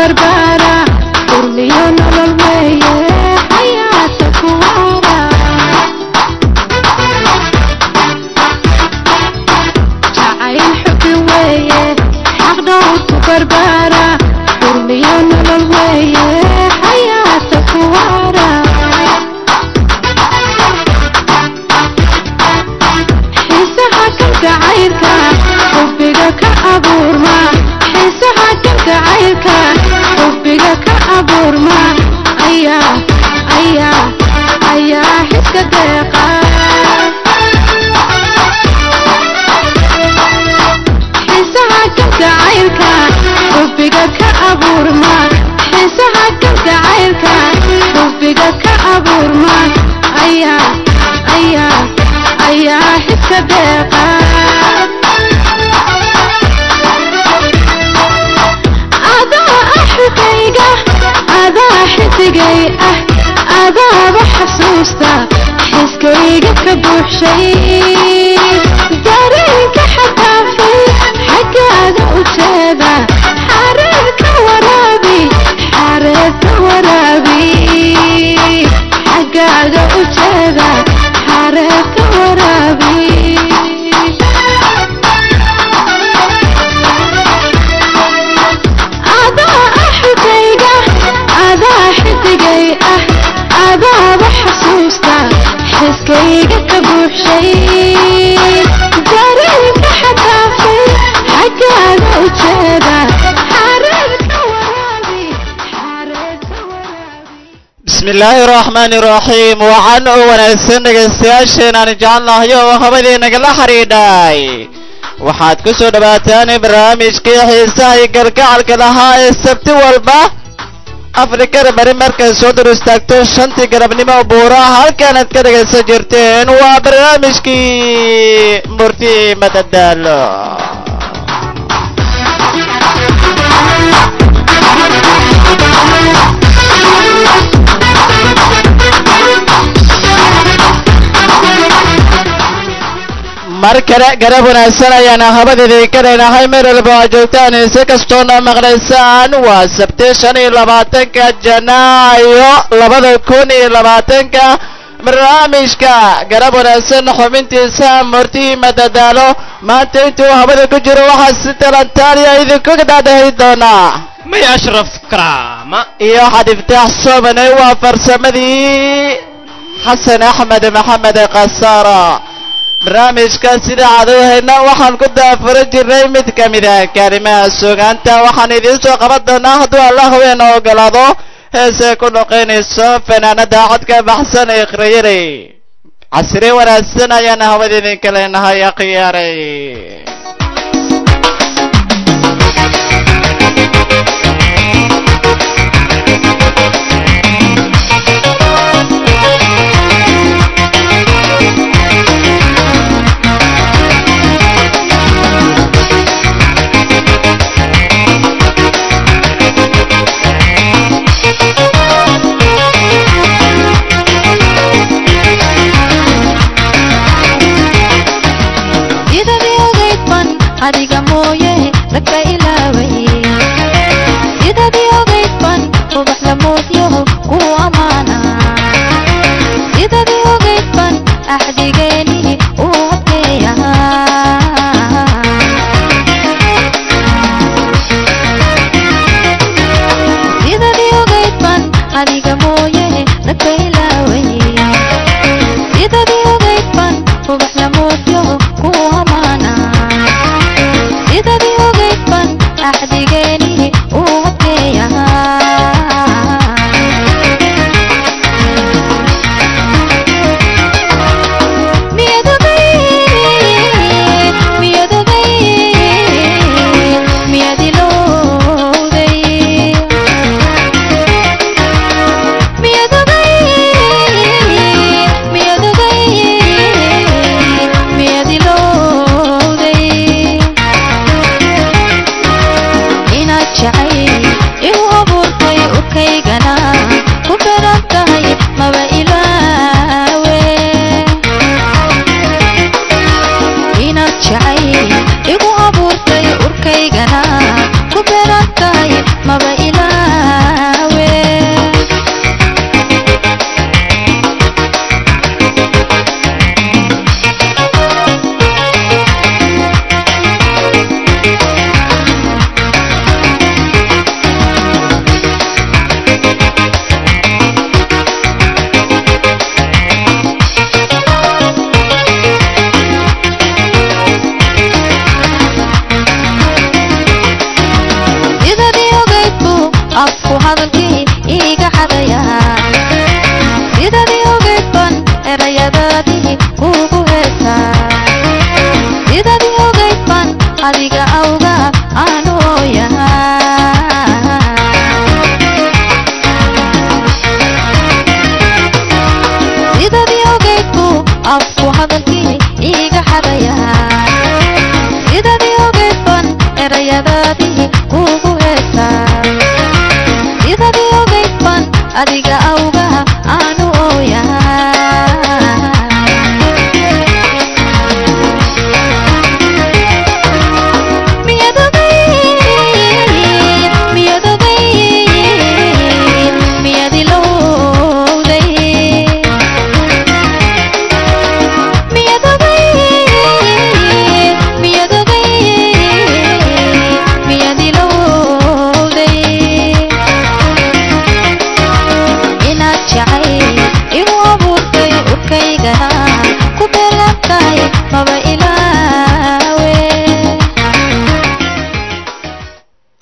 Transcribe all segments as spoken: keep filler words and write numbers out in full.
barbara urmiyo nolol weeye xayaata ku waara jacayl xubin weeye xaq dhowr ku barbara urmiyo nolol weeye xayaata ku waara xiisaha kalgacaylka xubbiga ka abuurma xiisaha kalgacaylka xubbiga ka abuurma ayaa ayaa ayaa xiska deeqa xiisaha kalgacaylka xubbiga ka abuurma xiisaha kalgacaylka xubbiga ka abuurma ayaa ayaa ayaa xiska deeqa adaa xidigay ah adaaba xasuusta xiskayga ka buuxshay dareenka xadaafay xaggaaga u jeeda xareerka waraabi xareerka waraabi xaggaaga u jeeda xareerka waraabi xidigay ah adaaba xasuusta xiskayga ka buuxshay dareenka xadaafay xaggaaga u jeeda xareerka waraabi xareerka waraabi bismillaahi raxmaani raxiim waxaan u wanaagsan dhegaystayaasheenaan jecelnahay oo habadii nagala xidhiidhay waxaad ku soo dhawaataan barnaamijkii xiisaha iyo gargacalka lahaa ee sabti walba afrikada bari markay soo dur istaagto shantii garabnimo buuraha halkaanaad ka dhegaysan jirteen waa barnaamijkii murti madadaalo mar kale garab wanaagsan ayaana habadeedii ka leenahay meel walba oo joogtaan si kastoona maqlaysaan waa sabti shan iyo labaatanka janaayo labada kun iyo labaatanka barnaamijka garab wanaagsan xubintiisa murti madadaalo maanta intuu habada ku jiro waxaa si talantaaliya idinku dhadhahi doonaa may ashraf karaama iyo xadiftaax soomane waa farsamadii xasan axmed maxamed qasaara barnaamijka sida cadowhayna waxaan ku daafuran jirnay mid ka mid ah kaalimaha suugaanta waxaan idiin soo qaban doonaa hadduu alla haweena ogolaado heesee ku noqonayso fanaanada codka baxsan ee ikhriyadey casri wanaagsan ayaana hawada idinka leenahay akhyaaray adiga mooye ragba ilaaway sidadii ogaydban ubax la moodyaho kuu ammaana sidadii ogaydban axdigeeni uu adkeeyahaa sidadii ogaydban adiga mooye ragba ilaaway sidadii ogaydban ubax la moodyaho kuu ammaana sidadii ogaydban axdigeeni uu adkeeyahaa miyadogay miyadogay miyadilowday miyadogay miyadogay miyadilowday inaad jacay igu abuurtay urkaygana ku beran tahay maba ilaawe inaad jacay igu abuurtay urkaygana ku beran tahay maba ilaawe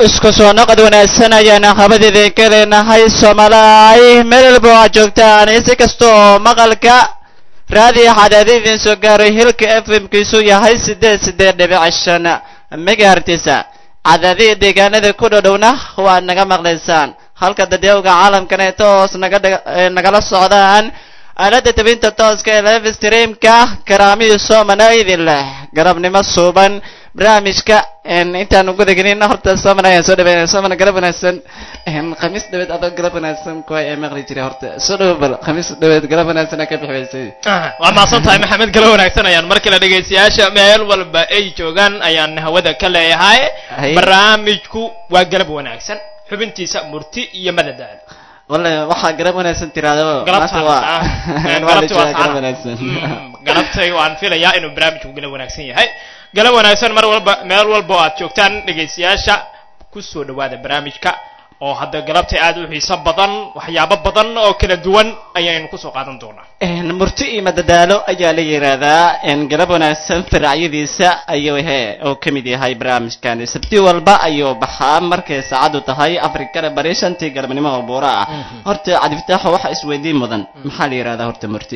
isku soo noqod wanaagsan ayaana habadeeda ka leenahay Soomaaliya meel walba oo aad joogtaan si kasta oo maqalka raadiyo xadaadi idin soo gaaray hilka F M kiisu yahay sideed sideed dhibic shan megahertz cadaadi deegaanada ku dhowna waa naga maqlaysaan halka dadweynaha caalamkana toos naga nagala socdaan aalada tabinta tooska ee live streamka karaamiyo Soomaaliya idin leh garabnimo suuban barnaamijka intaan ugu degnin horta Soomaaliya soo dhaweeyay Soomaaliya garab wanaagsan in khamiis dhaweed adag garab wanaagsan ku ay maqli jiray horta soo dhaweey khamiis dhaweed garab wanaagsan ka bixisay waa maasan tahay maxamed garab wanaagsan ayaan markii la dhageysiyaasha meel walba ay joogan ayaan hawada ka leeyahay barnaamijku waa garab wanaagsan xubintiisa murti iyo madadaal والله waxa garab wanaagsan tiraado maanta waa galabta garab wanaagsan galabtay waan filayaa inuu barnaamijku garab wanaagsan yahay galab wanaagsan mar walba meel walba aad joogtaan dhageysiyaasha ku soo dhawaada barnaamijka oo hadda galabtay aad u xiiso badan waxyaabo badan oo kala duwan ayaynu ku soo qaadan doonaa een murti iyo madadaalo ayaa la yiraahdaa een galab wanaagsan faracyadiisa ayuu yahay oo kamid yahay barnaamijkan sabti walba ayuu baxaa markay saacadu tahay Afrikada bari shantii galabnimo oo buura ah horta cadiftaha waxa isweydiin mudan maxaa la yiraahdaa horta murti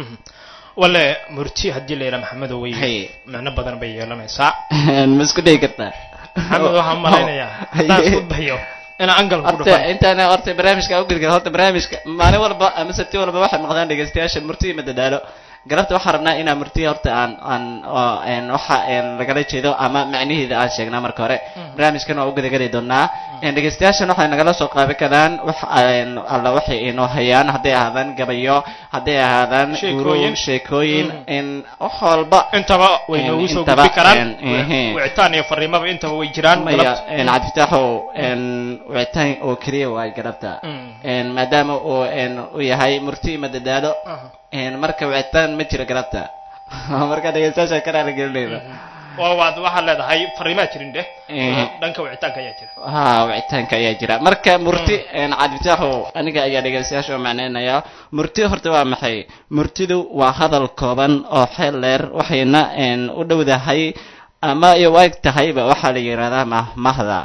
wala murti hadii la yiraahdo maxamed way macna badan bay yeelanaysaa ma isku day kartaa maxamed waxa malaynayaa taas ku bayo ina angal ku dhufan intaana horta barnaamijka u gudgal horta barnaamijka maalin walba ama sabti walba waxa maqdaan dhageystayaasha murti madadaalo galabta waxa rabnaa inaan murti horta aan aan aan waxa aan laga jeedo ama macnaheeda aan sheegnaa marka hore barnaamijkan oo u gudagay doonaa in dhageystayaasha waxa naga soo qaabi karaan wax aan alla waxay inoo hayaan haday ahaadaan gabayo haday ahaadaan sheekooyin sheekooyin in wax walba intaba way noogu soo gudbi karaan wicitaan iyo fariimaba intaba way jiraan galabta in cadfitaxo in wicitaan oo kaliya way galabta in maadaama oo in u yahay murti madadaalo een marka wicitaan ma jiro galabta marka dhageystayaasha kala galnayba waa waad waxa leedahay fariimaha jirin de dhanka wicitaanka ayaa jira ha wicitaanka ayaa jira marka murti een cadfitaxo aniga ayaa dhageystayaasha macnaynaya murti horta waa maxay murtidu waa hadal kooban oo xeel dheer waxayna een u dhowdahay ama ay waag tahayba waxa la yiraahdaa mahmahda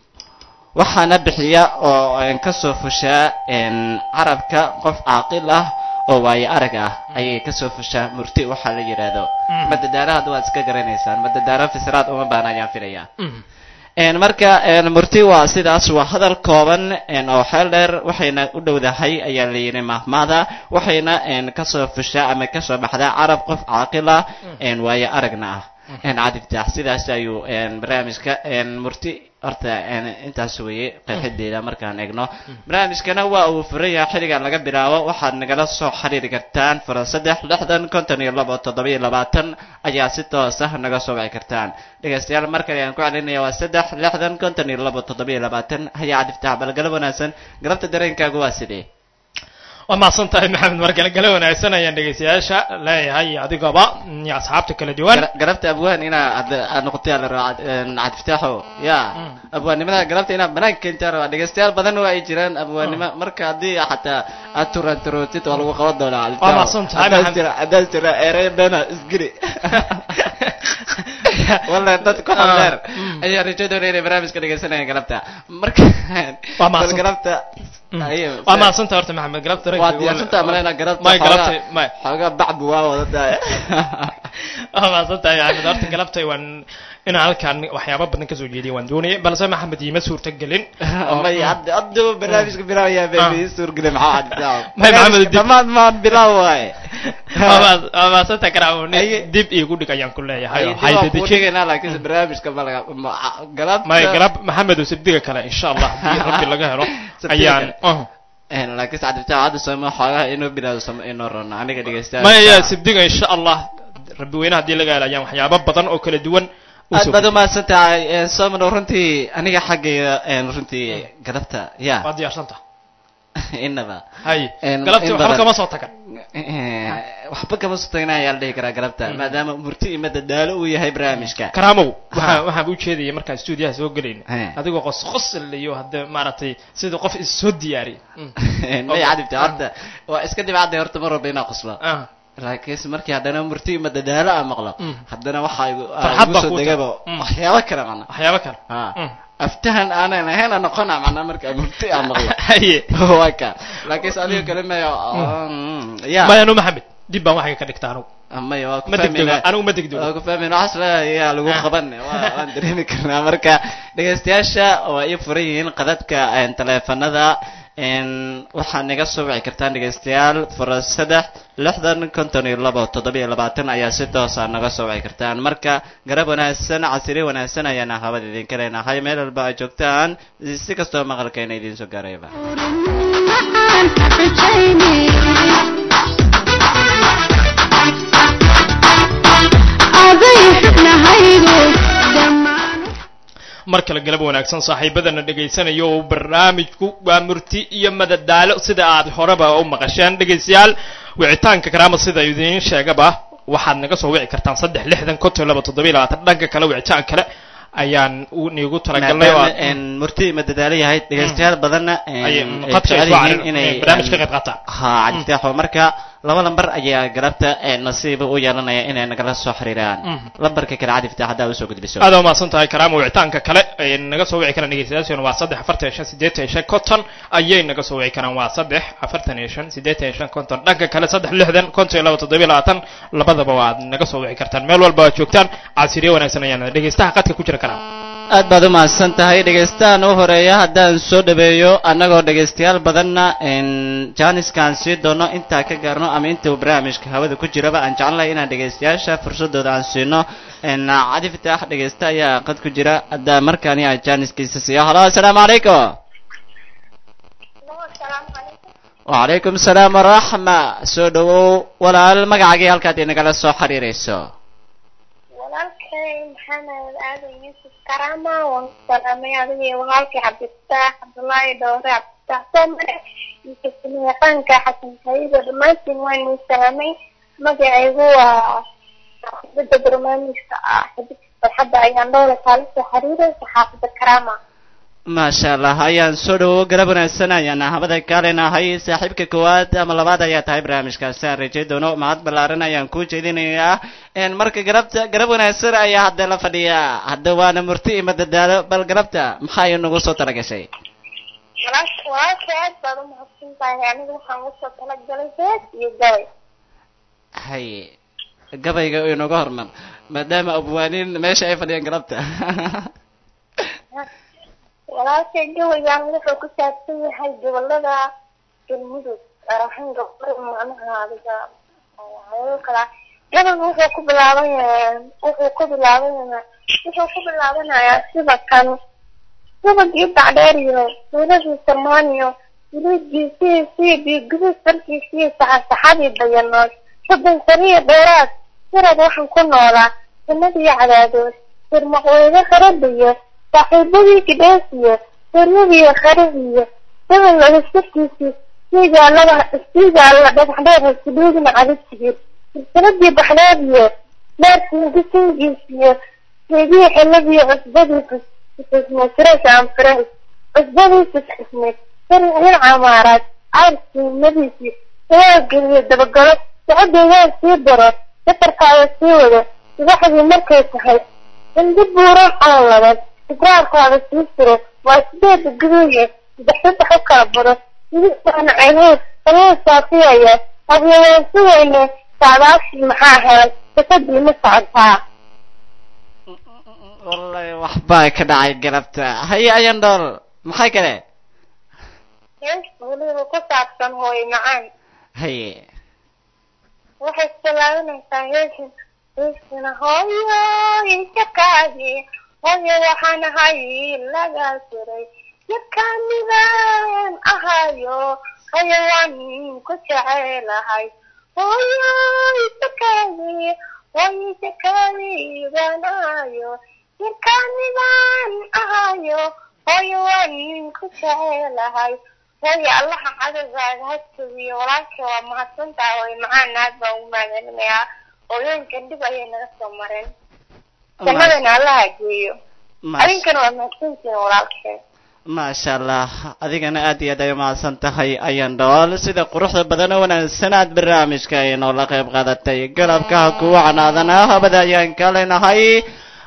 waxaana bixiya oo aan ka soo fushaa een carabka qof caaqil ah oo way arag ah ayay ka soo fushaa murti waxa la yiraahdo madadaaraha waad iska garanaysaan madadaara fisraad uma baanayaan filaya een marka een murti waa sidaas waa hadal kooban een oo xeel dheer waxayna u dhowdahay ayaa la yiri mahmada waxayna een ka soo fushaa ama ka soo baxdaa carab qof caaqil ah een way aragna ah een cadifta sidaas ayuu een barnaamijka een murti horta een intaas weeye qeexadeeda markaan eegno barnaamijkana waa uu furaya xiliga laga bilaabo waxaad nagala soo xiriiri kartaan fara saddex lixdan konton iyo laba toddoba iyo labaatan ayaa si toos ah naga soo wici kartaan dhageystayaal markale aan ku celinayaa waa saddex lixdan konton iyo laba toddoba iyo labaatan hayaa cadifta balgalab wanaagsan galabta dareenkaagu waa sidee waa maasan tahay maxamed markale gala wanaagsan ayaan dhageystayaasha leeyahay adigaba iyo asxaabta kala duwan galabta abwaan ina aad noqotay la raacad cadfitaaxo ya abwaannimada galabta ina banaanka inta raacad dhageystayaal badan oo ay jiraan abwaannimo marka hadii xataa aad turan turotid oo lagu qaban doonaa waa maasan tahay maxamed adaa jira ereydana isgiri والله dad ku xadeer ayaa rajadooda inay barnaamijka dhageysanayaan galabta marka waa maasan galabta waa maasan tahay horta maxamed galabta rag waa diyaarsantaa malena galabta ma galabta ma xoogaa bacbu waa wadataa waa maasan tahay maxamed horta galabta waan inaan halkaan waxyaabo badan ka soo jeediyay waan doonayay balse maxamed ima suurta galin may hadda hadda barnaamijka bilaawaya baa suurgale maxaa hadda may maxamed dhammaan ma bilaaway waa maasan tahay karaawni dib iigu dhig ayaan ku leeyahay waxay dadajigayna laakiin barnaamijka malaga galab may galab maxamed oo sabdiga kale insha Allah hadii rabbi laga helo ayaan een laakiin saacadta aad soo xoogaa inuu bilaado soo inoo rona aniga dhageystayaal may ya sabdiga insha Allah rabbi weyna hadii laga helo ayaan waxyaabo badan oo kala duwan aad baad ma santahay soo ma runtii aniga xaggayga een runtii galabta ya waa diyaarsanta inaba hay galabta waxa kama soo tagan waxba kama soo tagnaa ayaa la dhihi karaa galabta maadaama murti iyo madadaalo uu yahay barnaamijka karaamow waxa waxa uu jeediyay markaan stuudiyaha soo galayno adigoo qos qos iyo hadda maartay sida qof is soo diyaari ma yaadibta horta waa iska dibacday horta mar walba inaa qosla laakiin markii hadana murti madadaalo aan maqlo hadana waxa ay soo degabo waxyaabo kale macna waxyaabo kale ha aftahan aanan ahayn noqona macna marka murti aan maqlo haye waka laakiin adiga kalima ya ma anu maxamed dib baan waxay ka dhigtaa anigu ama waa ku ma degdego fahmina anigu ma degdego waa ku fahmina asla ya lagu qaban waan dareemi karnaa marka dhageystayaasha waa ay furan yihiin qadadka taleefanada in waxaan naga soo wici kartaan dhageystayaal fura saddex lixdan konton iyo labo toddoba iyo labaatan ayaa si toos ah naga soo wici kartaan marka garab wanaagsan casri wanaagsan ayaana hawada idin kalenahay meel walba ay joogtaan si kastoo maqalkeena idin soo gaarayba mar kale galab wanaagsan saaxiibadana dhagaysanayo oo barnaamijku waa murti iyo madadaalo sida aad horeba u maqasheen dhagaystayaal wicitaanka karaama sida idin sheegaba waxaad naga soo wici kartaan saddex lixdan konton laba toddoba iyo labaatan dhanka kale wicitaan kale ayaan u niigu talagalnay oo in murti madadaalo yahay dhageystayaal badanna ay qadka ay soo inay barnaamijka qayb qaataan ha caddeexo marka laba lambar ayaa galabta nasiib u yeelanaya inay nagala soo xiriiraan lambarka kale cadifta hadaa u soo gudbiso aad oo maasan tahay karaama wicitaanka kale ay naga soo wici karaan dhageystayaasha waa saddex afartan iyo shan siddeetan iyo shan konton ayay naga soo wici karaan waa saddex afartan iyo shan siddeetan iyo shan konton dhanka kale saddex lixdan konton iyo laba toddoba iyo labaatan labadaba waad naga soo wici kartaan meel walba aad joogtaan casriye wanaagsan ayaan dhageystaha qadka ku jira karaa aad baad u mahadsan tahay dhegeystahan u horeeya haddaan soo dhaweeyo annagoo dhegeystayaal badanna jaaniskaan sii doono intaa ka gaarno ama inta uu barnaamijka hawada ku jiraba aan jecelnahay inaan dhegeystayaasha fursadooda aan siino cadi fitaax dhegeysta ayaa qad ku jira hadda markaani aan jaaniskiisa siiyo halo assalaamu calaykum wacalaykum asalaam waraxma soo dhawow walaal magacaagii halkaad inagala soo xiriirayso walaalkay maxamed aadan yuusuf karama waan salaamay adiga iyo walaalkii cabdifataax cabdullaahi dhowre cabdifataax soomare iyo kasmiyaqaanka xasan sayido dhammaantiin waynu salaamay magacaygu waa xaafidada barnaamijka ah xididka farxadda ayaan dhowle kaala soo xiriiraysa xaafida karama maasha allah ayaan soo dhawow galab wanaagsan ayaan habada kaaleenahay saaxiibka koowaad ama labaad ayaa tahay barnaamijkaasi aan rajay doono mahad ballaaran ayaan ku jeedinayaa marka galabta galab wanaagsan ayaa hadda la fadhiyaa hadda waana murti iyo madadaalo bal galabta maxaa inagu soo talagashay walaalka aad baad u mahadsan tahay aniga waxaan usoo talagalay hees iyo gabay hay gabayga inaga hormar maadaama abwaaniin meesha ay fadhiyaan galabta walaalkay gabaygan wuxuu ku saabsan yahay gobolada galmudug arahan gobolada macnaha adiga kala gaban wuxuu ku bilaaban yahay wuxuu ku bilaaban yahay wuxuu ku bilaabanayaa sida kan gabadhii bacdheer iyo wiiladii soomaaliya wiiladii sidii gubis dalkiisii saxasaxadii bayanood soddon sariya dheeraad sirad waxaan ku noolaa jannadii cadaadood sirmaqweyne qaradiyo saaxiibadii gidheesiyo sirnadii kharibiyo gabal lagastarkiisii siigaalada siigaala dhagaxdheer hasiduudina cadidsigir silsiladii baxdheediyo meerkii gisingiisiyo seedii xiladiyo cusbadiisa isisme sirays aanfirays cusbadiisa isismed saricin camaaraad caarsiimadiisii sawaageliyo dabagalo socodeegaan sii daro safarkaada sii wado subaxdii markay tahay cindi buuran oo laban ibraarkaada sii furo waa sideeda guduuye saddex saddex u kala bado sidiisaana ceeluud kaluu saafiyaya hadyawaan sugayne saadaashii maxaa helay sakadii ma socotaa wallahi waxbaa ka dhacay galabta haye ayan dhool maxay kale hees weliba ku saabsan hooyo macaan haye waxay salaadanaysaa heesin heesina hooyo injakaadi hooyo waxaan ahay laga siray yarkaanidaan ahayo hayawaan ku jecelahay hooyo injakaadi hooyo injakaadi baan ahayo yarkaanidaan ahayo hooyo waan ku jecelahay hooyo allaha cadowgaaga hajabiyo walaalka waa mahadsantahay hooyo macaan aad baan ugu mahadcelinayaa hooyooyinkan dhib ayay naga soo mareen jannadana allaha geeyo adinkana waa mahadsantihiin walaalkeen maasha allah adigana aad iyo aad ay umahadsan tahay ayaan dhool sida quruxda badan oo wanaagsan aad barnaamijka inoola qayb qaadatay galabkaha kuwa canaadana habada ayaan ka leenahay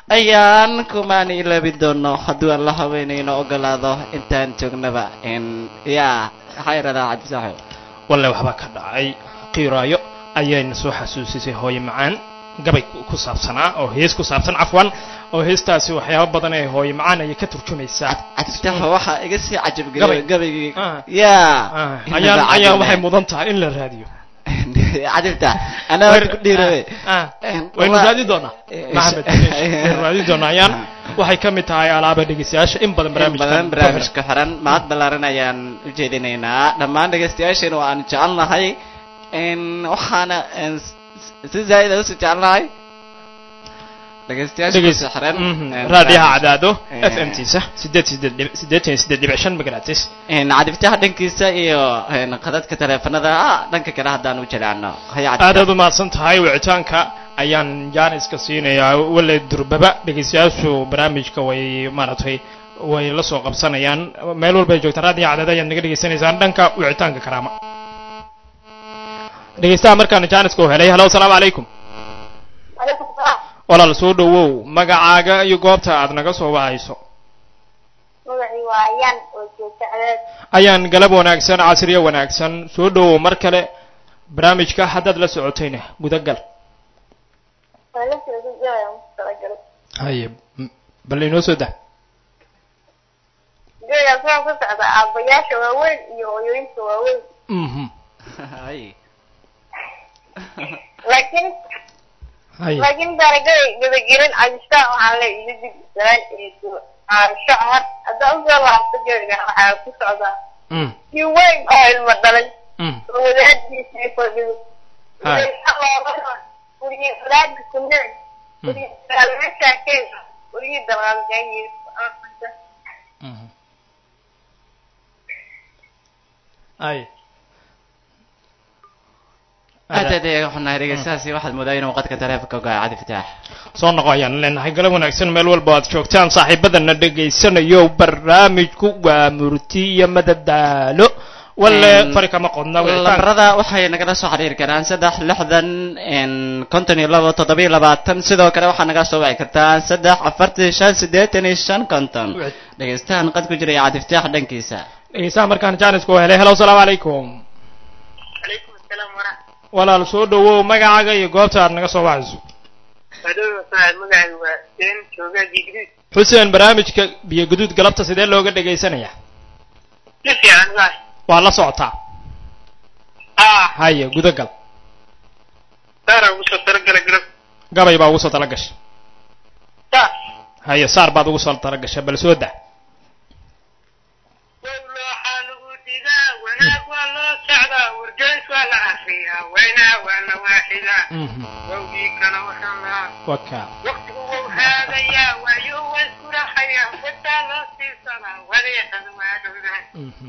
ayaan kumaan ilaabi doono hadduu aan la haweenayno ogolaado intaan joognaba in yaa waxaa yaradaa cabdisaaxib walle waxba ka dhacay qiiraayo ayayna soo xasuusisay hooyo macaan gabay ku saabsanaa oo hees ku saabsan cafwan oo heestaasi waxyaabo badan ee hooyo macaan ayay ka turjumaysaa cabdisaaxib waxaa iga sii cajab geliyay gabaygii Ah. yaa ayaan ayaan waxay mudan tahay in la raadiyo cadibta anaa waan ku dhiirabe Ah, waynu raadi doonaa maxamed waynu raadi doonaa ayaan waxay ka mid tahay alaaba dhegeystayaasha in badan in badan barnaamijkan barnaamijka xiran mahad ballaaran ayaan u jeedinaynaa dhammaan dhegaystayaasheena waa aan jecelnahay in waxaana in si zaa'id aan usii jecelnahay dhegaystayaasha Dhegeys- kusii xiran Mhm. in raadiyaha cadaado Eh. f m tiisa sideed sideed dhib- siddeetan iyo siddeed dhibic shan magaratis in cadibtaha dhankiisa iyo in qadadka taleefanada ah, dhanka kale haddaan u jelaano haya aad cadibta aad u mahadsan tahay wicitaanka ayaan jaaniska siinayaa wale durbaba dhegeystayaashu barnaamijka way maaragtay way la soo qabsanayaan meel walba ay joogtaan raadiyaha cadaado ayaad naga dhegeysanaysaan dhanka wicitaanka karaama dhegeystaha markaan jaaniska u helay halo asalaamu calaykum Alaykum salaam. walaal soo dhawow magacaaga iyo goobta aad naga soo wahayso Magacii waa Ayaan oo joogta Cadaad. ayaan galab wanaagsan casriyo wanaagsan soo dhawow mar kale barnaamijka haddaad la socotayna gudagal Waa la soo gudbaya mustaqbalka. haye m- bal inoo soo dah Guriga waxaan ku socdaa aabbayaasha waaweyn iyo hooyooyinka waaweyn. mhm hay Laakiin haye laakiin darajada gabagabin ajista waxaan la iga dib daran ee aan shacab hadda u soo laabto guriga waxaa ku socdaa mm si weyn oo ilmo dhalay mm oo wadaadkiisa ay fadhiyo. Hai. Guriga wadaadka ku nir. Guriga dalmeesha keena. Guriga dalaalka iyo mhm haye aad aad ayaan xunahay dhegaystahaasi waxaad moodaa inuu qadka taleefanka ogaa cadibtaax soo noqo ayaan leenahay galab wanaagsan meel walba aad joogtaan saaxiibadana dhegaysanayo barnaamijku waa murti iyo madadaalo walle Een, fari kama qodna wicitaanka lambarada waxay nagala soo xiriiri karaan saddex lixdan in konton iyo labo toddobiyo labaatan sidoo kale waxaa naga soo wici kartaan saddex afartan shan siddeetan iyo shan konton dhegaystahan qad ku jiraya cadiftaax dhankiisa dhegeystaha markaan jaanisku helay hello asalaamu calaykum Alaykum asalaam waraxmatullahi. walaal soo dhawow magacaaga iyo goobta aad naga soo wacayso Haduu saad magacaygu waa Seen jooga Digrid. xuseen barnaamijka biyo guduud galabta sidee looga dhegaysanaya Si fiican waa. waa la socotaa Ah, haye gudagal dara ugu soo taragala galab. gabay baa ugu soo tala gashay Ta. haye saar baad ugu soo tala gashay bal soo dah Wawlo xalugu digaa wanaag waa loo socdaa wargeys waa la akhriyaa wayna waa la waaxidaa mhm wawgii kana waxaan lahaa waka waqtigu wuu haadayaa waayo waa isku raxayaa wadaa loo siisanaa wadeexan waa dhowdaa mhm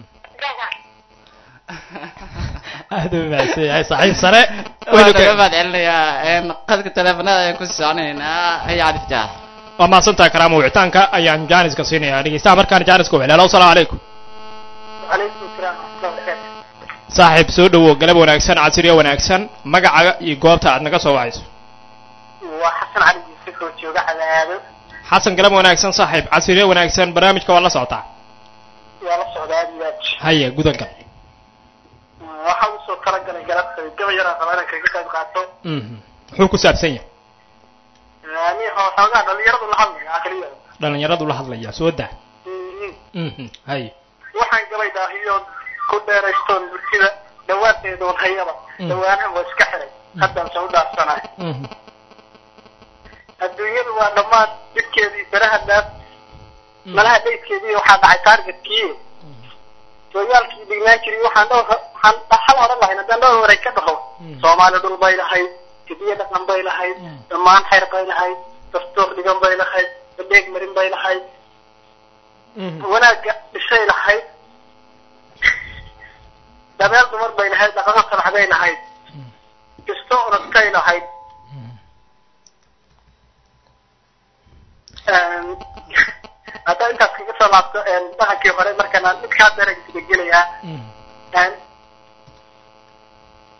aad u mahadsan yahay saaxiib sare waynu waxaan naga ka mahad celinayaa in qadka taleefanada ayaan ku soconaynaa haya cadiftaax waa mahadsantaha karaama wicitaanka ayaan jaaniska siinayaa dhegeystaha markaan jaaniska u helay hello asalaamu calaykum calaykum salaam warahmatullahi saaxiib soo dhawow galab wanaagsan casriyo wanaagsan magacaga iyo goobta aad naga soo wacayso waa xasan cali yuusuf oo jooga cadaado xasan galab wanaagsan saaxiib casriyo wanaagsan barnaamijka waa la socotaa waa la socdaa aad iyo aad haye gudagal waxaa u soo talagalay galabta gaba yaraan rabaa inaan kaga qayb qaato mhm muxuu ku saabsan yahay yani xoogaa dhalinyaradu la hadlaya akhriya dhalinyaradu la hadlaya soo dah mhm haye waxaan gabay daahiyoon ku dheeraystoon bulshada dhawaadeedoon hayaba dhawaanahan waa iska xiray haddaan soo dhaafsanahay mhm adduunyadu waa dhammaan jidkeedii baraha dhaaf malaha dhaydkeedii waxaa dhacay taargetkii sooyaalkii dhignaan jiray waxaan dhowr waxaan dhaxal odhan lahayn haddaan dhowr horay ka dhaho soomaali dhul bay lahayd hidiyo dhaqan bay lahayd dhammaan xeer bay lahayd dastuur dhigan bay lahayd badheeg marin bay lahayd mhm wanaagga dhisay lahayd dabeel dumar bay lahayd dhaqamo sanax bay lahayd kisto orodkay lahayd haddaa intaas kaga soo laabto dhaqankii hore markaan aan midkaa daragsiga gelayaa mhm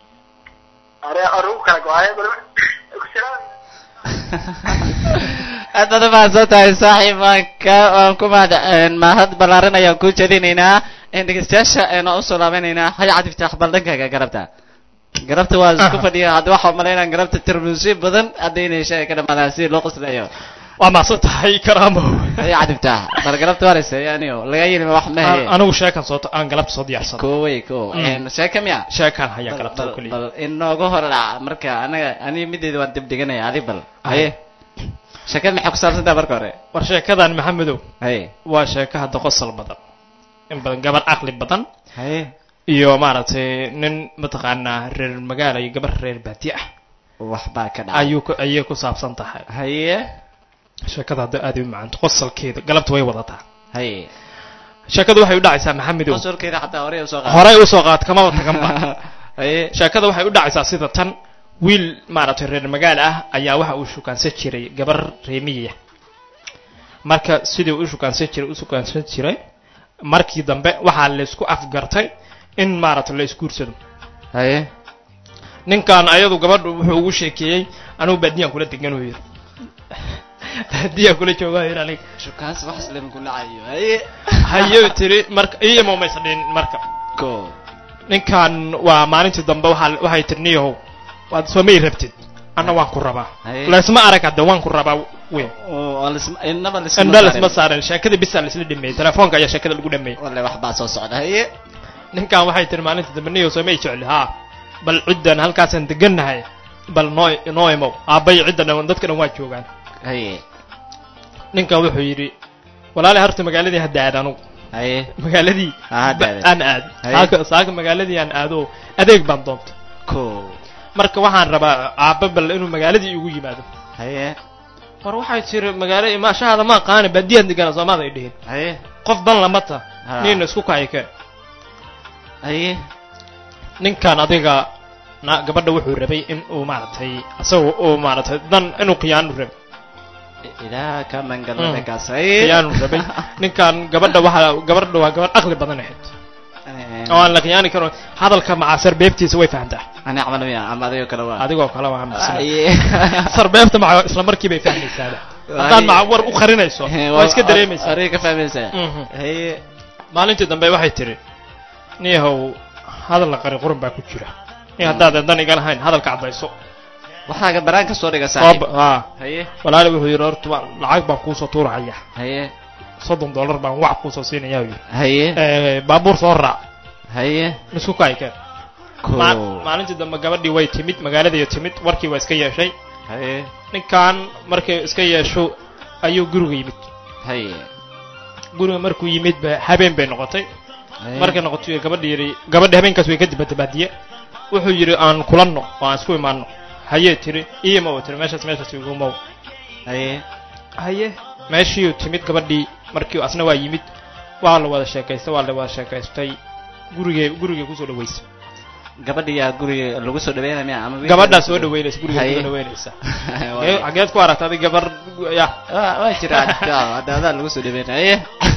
are are ugu kala go-aayo aad baad umahadsan tahay saaxiib waan ka waan ku mahad mahad ballaaran ayaan ku jeedinaynaa dhegeystayaasha ayaan usoo laabanaynaa haya cadi iftaax bal dhankaaga garabta garabta waa isku fadhiya hadda waxaa umalaynaa garabta tarmuusyo badan haddaynay shay ka dhamaadaan si loo qoslayo waa mahadsan tahay karaamo haya cadi iftaax bal garabta waa laysay aniyo laga yiri wax ma haye anigu sheekan soo aan galabta soo diyaarsan kooway koo sheeka miya sheekan haya galabta kulli bal inooga horlaa marka anaga ani mideeda waan dibdhiganaya adi bal haye sheekada maxay ku saabsan tahay marka hore war sheekadan maxamedow haye waa sheeka hadda qosol badan in badan gabar aqli badan haye iyo maaragtay nin mataqaanaa reer magaalo iyo gabar reer baadi ah waxbaa ka dhacay ayuu ayay ku saabsan tahay haye sheekada hadda aad u macaan qosolkeeda galabta way wadataa haye sheekadu waxay u dhacaysaa maxamedow qosolkeeda xataa hore u soo qaad hore u soo qaad kama taganba haye sheekada waxay u dhacaysaa sida tan wiil maaragtay reer magaal ah ayaa waxa uu shukaansan jiray gabar reemiya marka sidii uu shukaansan jiray u shukaansan jiray markii dambe waxaa la isku afgartay in maaragtay la isguursado haye ninkan ayadu gabadhu wuxuu ugu sheekeeyey anugu baadiyaan kula degan uu yiri baadiyaan kula joogaa yiri aniga shukaansi wax islam ku dhacayo haye haye tiri marka iyo ma maysadin marka ko ninkan waa maalintii dambe waxa waxay tirniyo waad soo meey rabtid anna waan ku rabaa laasma arag hadda waan ku rabaa weyn oo alisma inaba lisma inaba lisma saaran sheekada bisa la isla dhameeyay telefoonka ayaa sheekada lagu dhameeyay wallahi wax baa soo socda haye ninkan waxay tir maalinta dambe niyo soo meey jecel ha bal ciidan halkaasan deganahay bal noo noo imo aabay ciidan dadka dhan waa joogaan haye ninkan wuxuu yiri walaalahay harta magaaladii hadda aadanu haye magaaladii aan aad saaka saaka magaaladii aan aado adeeg baan doonto ko marka waxaan rabaa aabba bal inuu magaaladii igu yimaado haye war waxay tiri magaalo ma shaada ma qaana baadiyan digana Soomaaliya ay dhihin haye qof ban lama ta nin isku kaayka haye ninkan adiga na gabadha wuxuu rabay in uu maartay asagoo oo maartay dan inuu qiyaano rab ilaa ka mangalada kaasay qiyaano rabay ninkan gabadha waxa gabadha waa gabadh aqli badan ahayd oo aan la qiyaani karo hadalka macaasir beebtiisa way fahantaa ana aqbalo ya ama adiga kala waa adigoo kala waa mas'ala sarbeebta maca isla markii bay fahmaysaa hadaan maca war u qarinayso waa iska dareemaysaa ariga ka fahmaysaa haye maalintii dambe waxay tiri niyahow hadal la qarin quran baa ku jira in hadaad dan iga lahayn hadalka cadayso waxaaga baraan ka soo dhiga saaxiib ha haye walaal wuxuu yiri horta lacag baan ku soo tuuraya haye soddon dollar baan wax ku soo siinaya haye ee baabuur soo raac haye isku kaayka maalintii dambe gabadhii way timid magaaladii timid warkii waa iska yeeshay haye ninkan markay iska yeesho ayuu guriga yimid haye guriga markuu yimid ba habeen bay noqotay markay noqotay gabadhii yiri gabadhii habeenkaas way ka dibadbaadiye wuxuu yiri aan kulanno oo aan isku imaano haye tiri iyo ma tiri meeshaas meeshaas ugu mow haye haye meeshii timid gabadhii markii asna waa yimid waa la wada sheekaystay waa la wada sheekaystay guriga guriga ku soo dhaweysay gabadhii yaa guriga lagu soo dhaweynaya ama gabadha soo dhaweynaysa guriga ku dhaweynaysa ee ageed ku aragtay gabar ya waa jira hada lagu soo dhaweynaya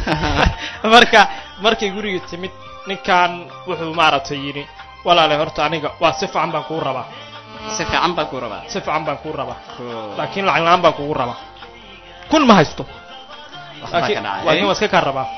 marka markii guriga timid ninkan wuxuu maaragtay yiri walaalahay horta aniga waa si fiican baan ku rabaa si fiican baan ku rabaa si fiican baan ku rabaa laakiin lacag la'aan baan ku rabaa kun ma haysto laakiin waa iska ka rabaa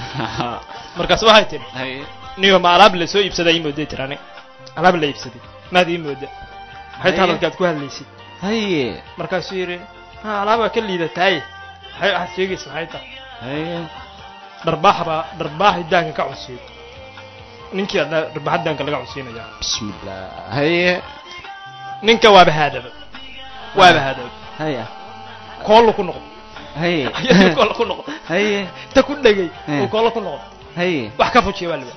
markaas waxay tiri niyo ma alaab la soo iibsaday mooday tirani alaab la iibsaday maadii mooda waxay hadalkaad ku hadlaysid haye markaas yiri ha alaab ka liidatay hay ah sheegis maxay tahay haye darbaaxba darbaax idaanka ka cusub ninkii aad darbaaxdanka laga cusubinaya bismillah haye ninka waa bahadaba waa bahadaba haye kool ku noqdo haye kool ku noqdo haye ta ku dhagay oo kool ku noqdo haye wax ka fujiye walba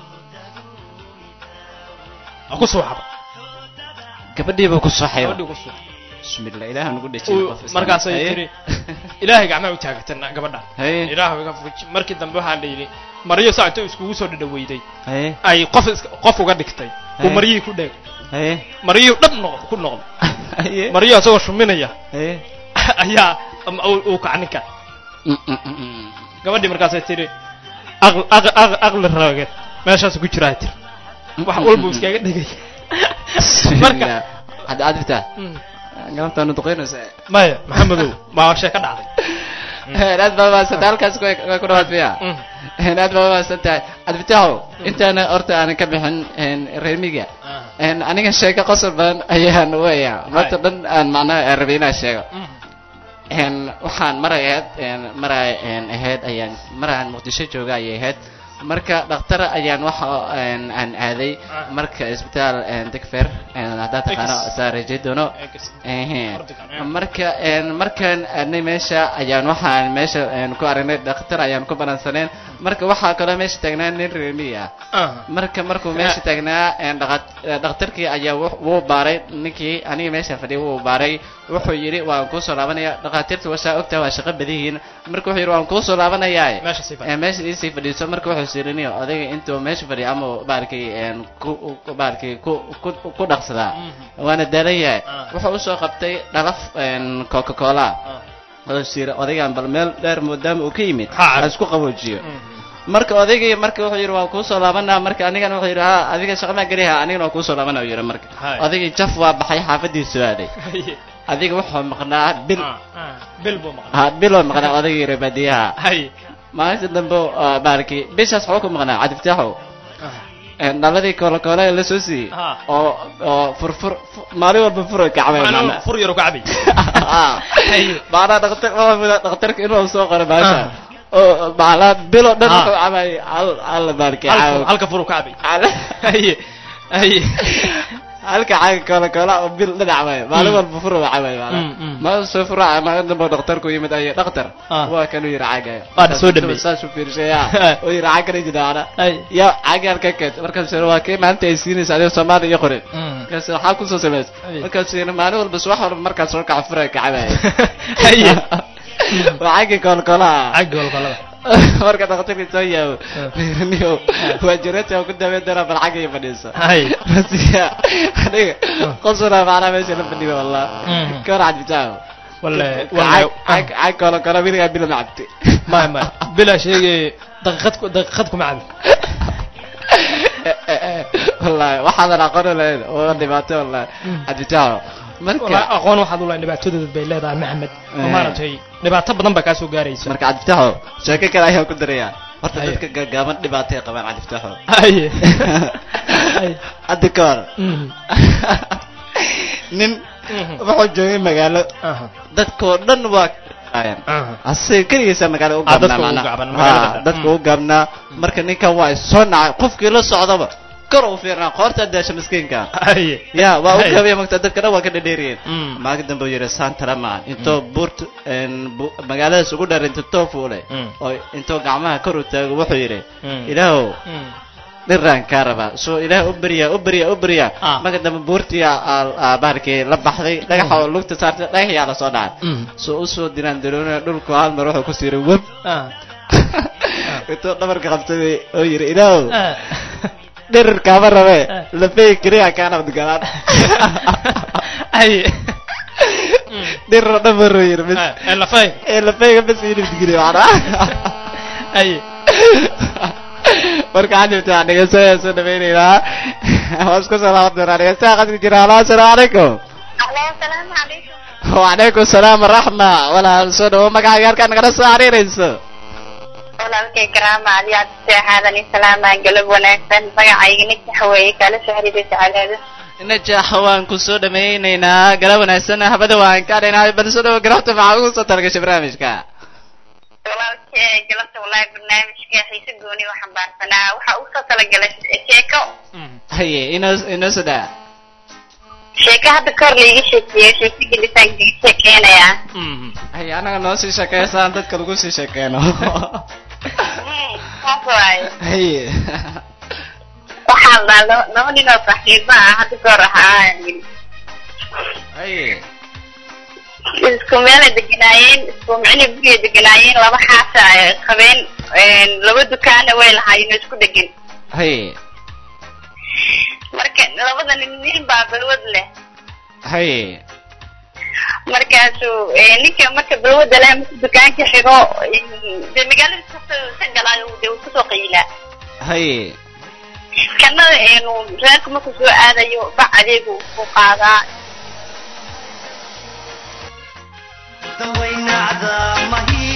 aku soo xaba gabadhiiba ku soo xayo gabadhii ku soo bismillah ilaahay nagu dhajiyo qof markaas ay tiri ilaahay gacmaha u taagtana gabadha haye ilaahay ka fuji markii dambe waxa la yiri mariyo saacto iskugu soo dhadaweyday haye ay qof qof uga dhigtay oo mariyo ku dheeg haye mariyo dhab noqdo ku noqdo haye mariyo asoo shuminaya haye ayaa uu kacaninka gabadhii markaas ay tiri aql aql aql raageed meeshaas ku jiraa tir wax walba iskaga dhigay marka hada adibta galabtaan duqeynaysa maya maxamedow ma waxa ka dhacday aad baa maasantahay halkaas ku ku dhawaad fiya aad baa maasantahay adbitaho intaana horta aan ka bixin reemiga aniga sheeko qosol badan ayaan weeya marka dhan aan macnaha rabay inaan sheego waxaan marayaad maray ahayd ayaan maraan muqdisho jooga ayay ahayd marka dhakhtar ayaan waxa aan aaday marka isbitaal Digfaar hadda taqaano saarajay doono marka markaan aanay meesha ayaan waxaan meesha ku aragnay dhakhtar ayaan ku baransaneen marka waxa kale meesha taagnaa nin reemiya marka markuu meesha taagnaa dhakhtarkii ayaa wuu baaray ninkii aniga meesha fadhiyo wuu baaray wuxuu yiri waan ku soo laabanaya dhaqaatiirtu waa ogtaa waa shaqo badihiin marka wuxuu yiri waan ku soo laabanayaa meesha isii fadhiiso marka wuxuu siirinayo odayga intuu meesha fadhiyo ama baarkii ku baarkii ku ku dhaqsada waana daalaya wuxuu u soo qabtay dhalaf coca cola oo siir odaygan bal meel dheer moodam uu ka yimid isku qaboojiyo marka odaygii marka wuxuu yiri waan ku soo laabanaa marka anigana wuxuu yiri ha adiga shaqo ma gariha anigana ku soo laabanaa yiri marka odaygii jaf waa baxay xaafadiisa aaday adiga wuxuu maqnaa bil bil buu maqnaa ha bil oo maqnaa odaygii rabadiyaha hay maalinta dambe baarkii bishaas wuxuu ku maqnaa cadibtaxo dhaladii koola koola la soo siiyey oo oo furfur maalin walba furo kacbay macna fur yaro kacbay baana dhakhtar dhakhtarka inuu soo qoro baasha oo baala bilo dhan wuxuu cabay al al baarkii halka furo kacbay ay ay halka caag kala kala oo bil dhinac way maalin walba furo cabay ma soo furo ma dambe dhakhtarku yimid ay dhakhtar waa kanu yiri caagay waa soo dhameeyay saas u fiirsaya oo yiri caagay jidaana ya caagay ka ka markaas waa kee maanta ay siinaysa adiga Soomaali iyo qore kaas waxa ku soo sameeyay markaas ina maalin walba subax walba markaas soo kac furo kacbay ay caagay kala kala caagay kala kala marka dhakhtarkii soo yaabo niyo waa jirata ku daweyn dara bal xagga fadhiiso hay rasiya adiga qosora maana meesha la fadhiyo wallah karaad bitaa wallahi wallahi ay kala kala biliga bil macabti ma ma bila sheegay daqiiqad ku daqiiqad ku macab wallahi waxa la aqoon leeyahay oo dhibaato wallahi adbitaa marka aqoon waxa uu leeyahay dhibaatooda bay leedahay Maxamed oo maartay dhibaato badan ba ka soo gaaraysa marka adbitaho sheeko kale ayaa ku daraya horta dadka gaagaaban dhibaatay qabaan adbitaho ay ay adkar nin wuxuu joogay magaalo dadkoo dhan waa ayaan asay kaligiisa magaalo u gaabnaa dadka u gaabnaa marka ninka waa soo nacay qofkii la socdaba kor u fiirna qoorta daasha miskiinka ya waa u gaabay magta dadka dhan waa ka dhadheeriyeen maaga dambe yiri santara ma into buurt magaalada ugu dheer inta toofuule oo into gacmaha kor u taago wuxuu yiri ilaahow dhiraan ka raba soo ilaahay u bariya u bariya u bariya maaga dambe buurtiya baarkii la baxday dhagaxa oo lugta saartay dhagaxa la soo dhacay soo u soo diraan daroona dhulku hal mar wuxuu ku siiray wab inta dhabarka qabtay oo yiri ilaahow dhir kaaba rabe la fikriya kana dagaal ay dhir dhabar yiri bis ee la fay ee la fay bis yiri digri wara ay marka aan inta dhageysan soo dhameynayna waas ku salaam daraan saa qadri jira assalaamu alaykum assalaamu alaykum wa alaykum salaam rahma wala soo dhaw magacaaga halkan naga soo xariirayso walaalkay karaama aliyaad saahadani salaama galab wanaagsan magacayga Najax way kala soo xiriiraysa calaada Najax waan ku soo dhameeynaynaa galab wanaagsan habada waan ka dhinaay bal soo dhaw garabta waxa ugu soo targashay barnaamijka walaalkay galabta wallahi barnaamijka xiisa gooni waxaan baarsanaa waxa uu soo tala galay sheeko haye ino ino sada sheeko hadda kor leeyahay sheekay sheekay lisan sheekeynaya haye anaga noo sii sheekaysan dadka lagu sii sheekeeno haye waxaan la laba nin oo saaxiibo ah hadda kor ahaa haye isku meel deganaayeen isku meel biyo deganaayeen laba xaasa ay qabeen laba dukaan way lahaayeen isku degan haye marka labada nin baa balwad leh haye markaasuu ninka marka balwada leh dukaanka xigo de magaalada ka galaayo uu ku soo qiila haye kana inuu reerku markuu soo aadayo bac adeegu ku qaadaa dawaynacda mahita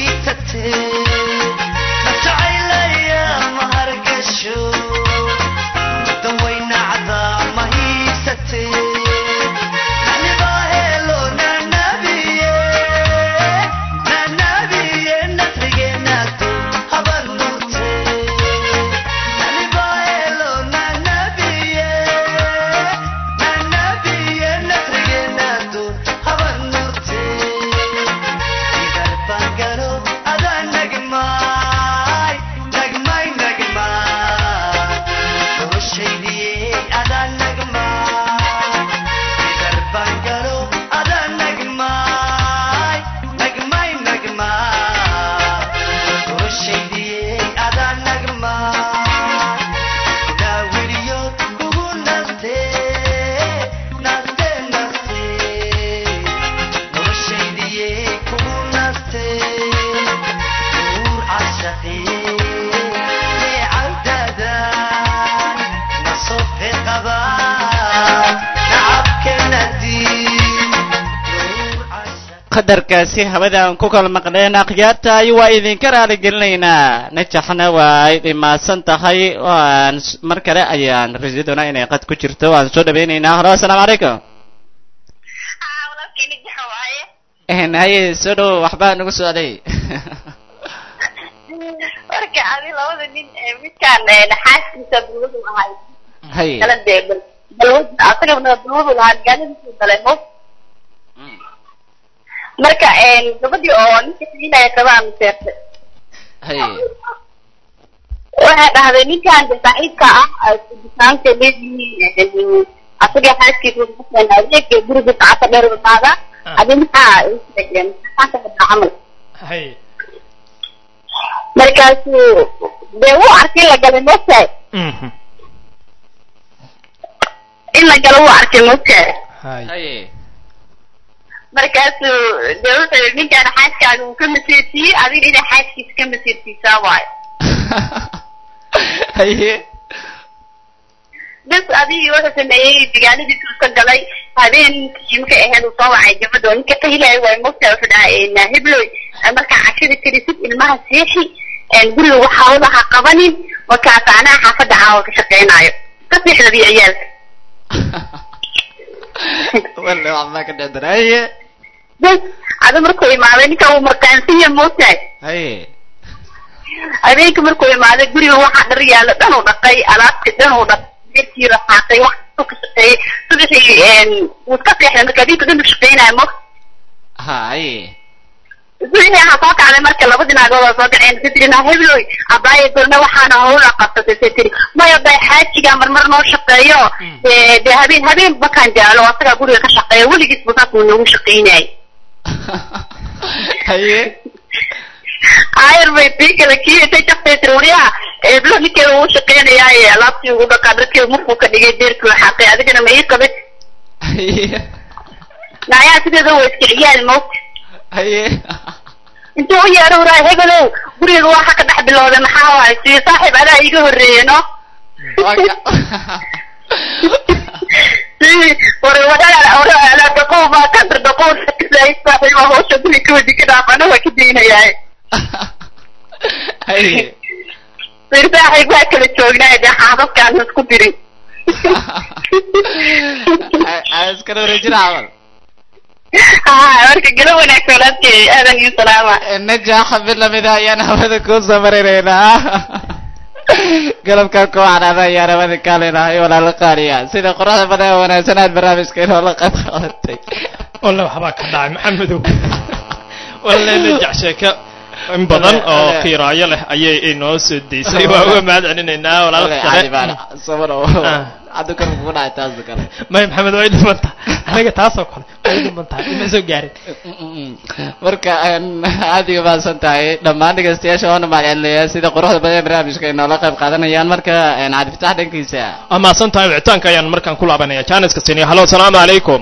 qadarkaasi hawada aan ku kala maqneen akhyaarta ay waa idin ka raali gelinaynaa najaxna waa ay dhimaasan tahay waan mar kale ayaan rajaynaynaa inay qad ku jirto waan soo dhaweynaynaa haro assalaamu calaykum haa walaalkii najax waaye een hay soo dhow waxba nagu socday marka adi labada nin ee midkaan naxaaskiisa bulwadu ahay hay kala deebal bulwadu asagana bulwadu lahaa gaadhiisa dalemo marka een gabadhii oo ninka siinaya qabaa miseertay hay waxa dhahday ninkaan saaxiibka ah dukaanka leeyihiin asaga xaaskiisa ku seenaayay ee guriga taata dheer wadaada adinka isageen taata camal hay markaas dee wuu arkay la galay moogtahay mhm in la galo wuu arkay moogtahay hay hay markaas dee wuxuu ninkaan xaaskaaga uu ka masiirtiyey adiga inay xaaskiisa ka masiirtiisaa waayo hay bas adigii wuxuu sameeyey digaaladiisu ka galay habeenkii markay ahayd uu soo wacay gabadho ninka ka helaya waay moogtahay wuxuu dhahay hebloy markaa cashada karisid ilmaha seexi guriga waxa wadaha qabanin markaas anaa xaafadda caawa ka shaqeynaayo ka seexdadiyo ciyaalka walla waxba ka dhadaraye bas ada markuu imaaday ninka uu markaansiya moogtahay hay habeenka markuu imaaday guriga waxaa dhar yaalla dhan uu dhaqay alaabta dhan uu dhaqay beertii raxaatay wax ka shaqeeyey subaxii wuu iska seexday marka habeenka dhan uu shaqeynaayo moog hay subaxii waxaa soo kacday marka labadii naagood oo soo kaceen ka tirina hebloy abaaye dorna waxaana howla qabsatay say tiri maya bay xaajiga marmar noo shaqeeyo dee habeen habeen bakaan jaalo asagaa guriga ka shaqeeya weligiis busaas uu noogu shaqeynayay haye ayar bay tii kale kii intay shaqtay tiri wariyaha heblo ninkeeda uu shaqeynayaaye alaabtii ugu dhaqaa dadkeeda markuu ka dhigay deerkii waxaaqay adigana ma ii qabid haye naayaa sideeda waa iska ciyaal moogta haye intuu u yeedho waraa hebelow guriga waxa ka dhex bilowday maxaa waay sii saaxiib adaa iga horreeye no war wadala daqow baa kadar daqow saaxiiba hawsha guriga ka wadi ka dhaafana waa ka daynayaa haye sir saaxiib waa kala joognaa dee xaafadkaan isku dirin iskala wareejina camal ها marka galo wanaagsan walaadkay aadan iyo salaama najax bilamida ayaan hawada ku soo mareynaa galabka ku canaada ayaan hawada kaaleenahay walaal qaaliya sida qoraxda badan wanaagsan aad barnaamijka inoo la qayb qaadatay والله waxba ka dhacay maxamedow والله najax sheeka in badan oo qiiraayo leh ayay inoo soo deysay waa uga mahadcelinaynaa walaal qaaliya sabir oo adu kan ku dhacay taas kale may maxamed way dhimanta aniga taas oo kale way dhimanta ma soo gaarin marka aan adiga baasan tahay dhammaan dhageystayaasha oo mahadcelinaya sida quruxda badan barnaamijka inoo la qayb qaadanayaan marka aan aad fitax dhankiisa ama san tahay wicitaanka ayaan markaan ku laabanaya janiska sini hello assalamu alaykum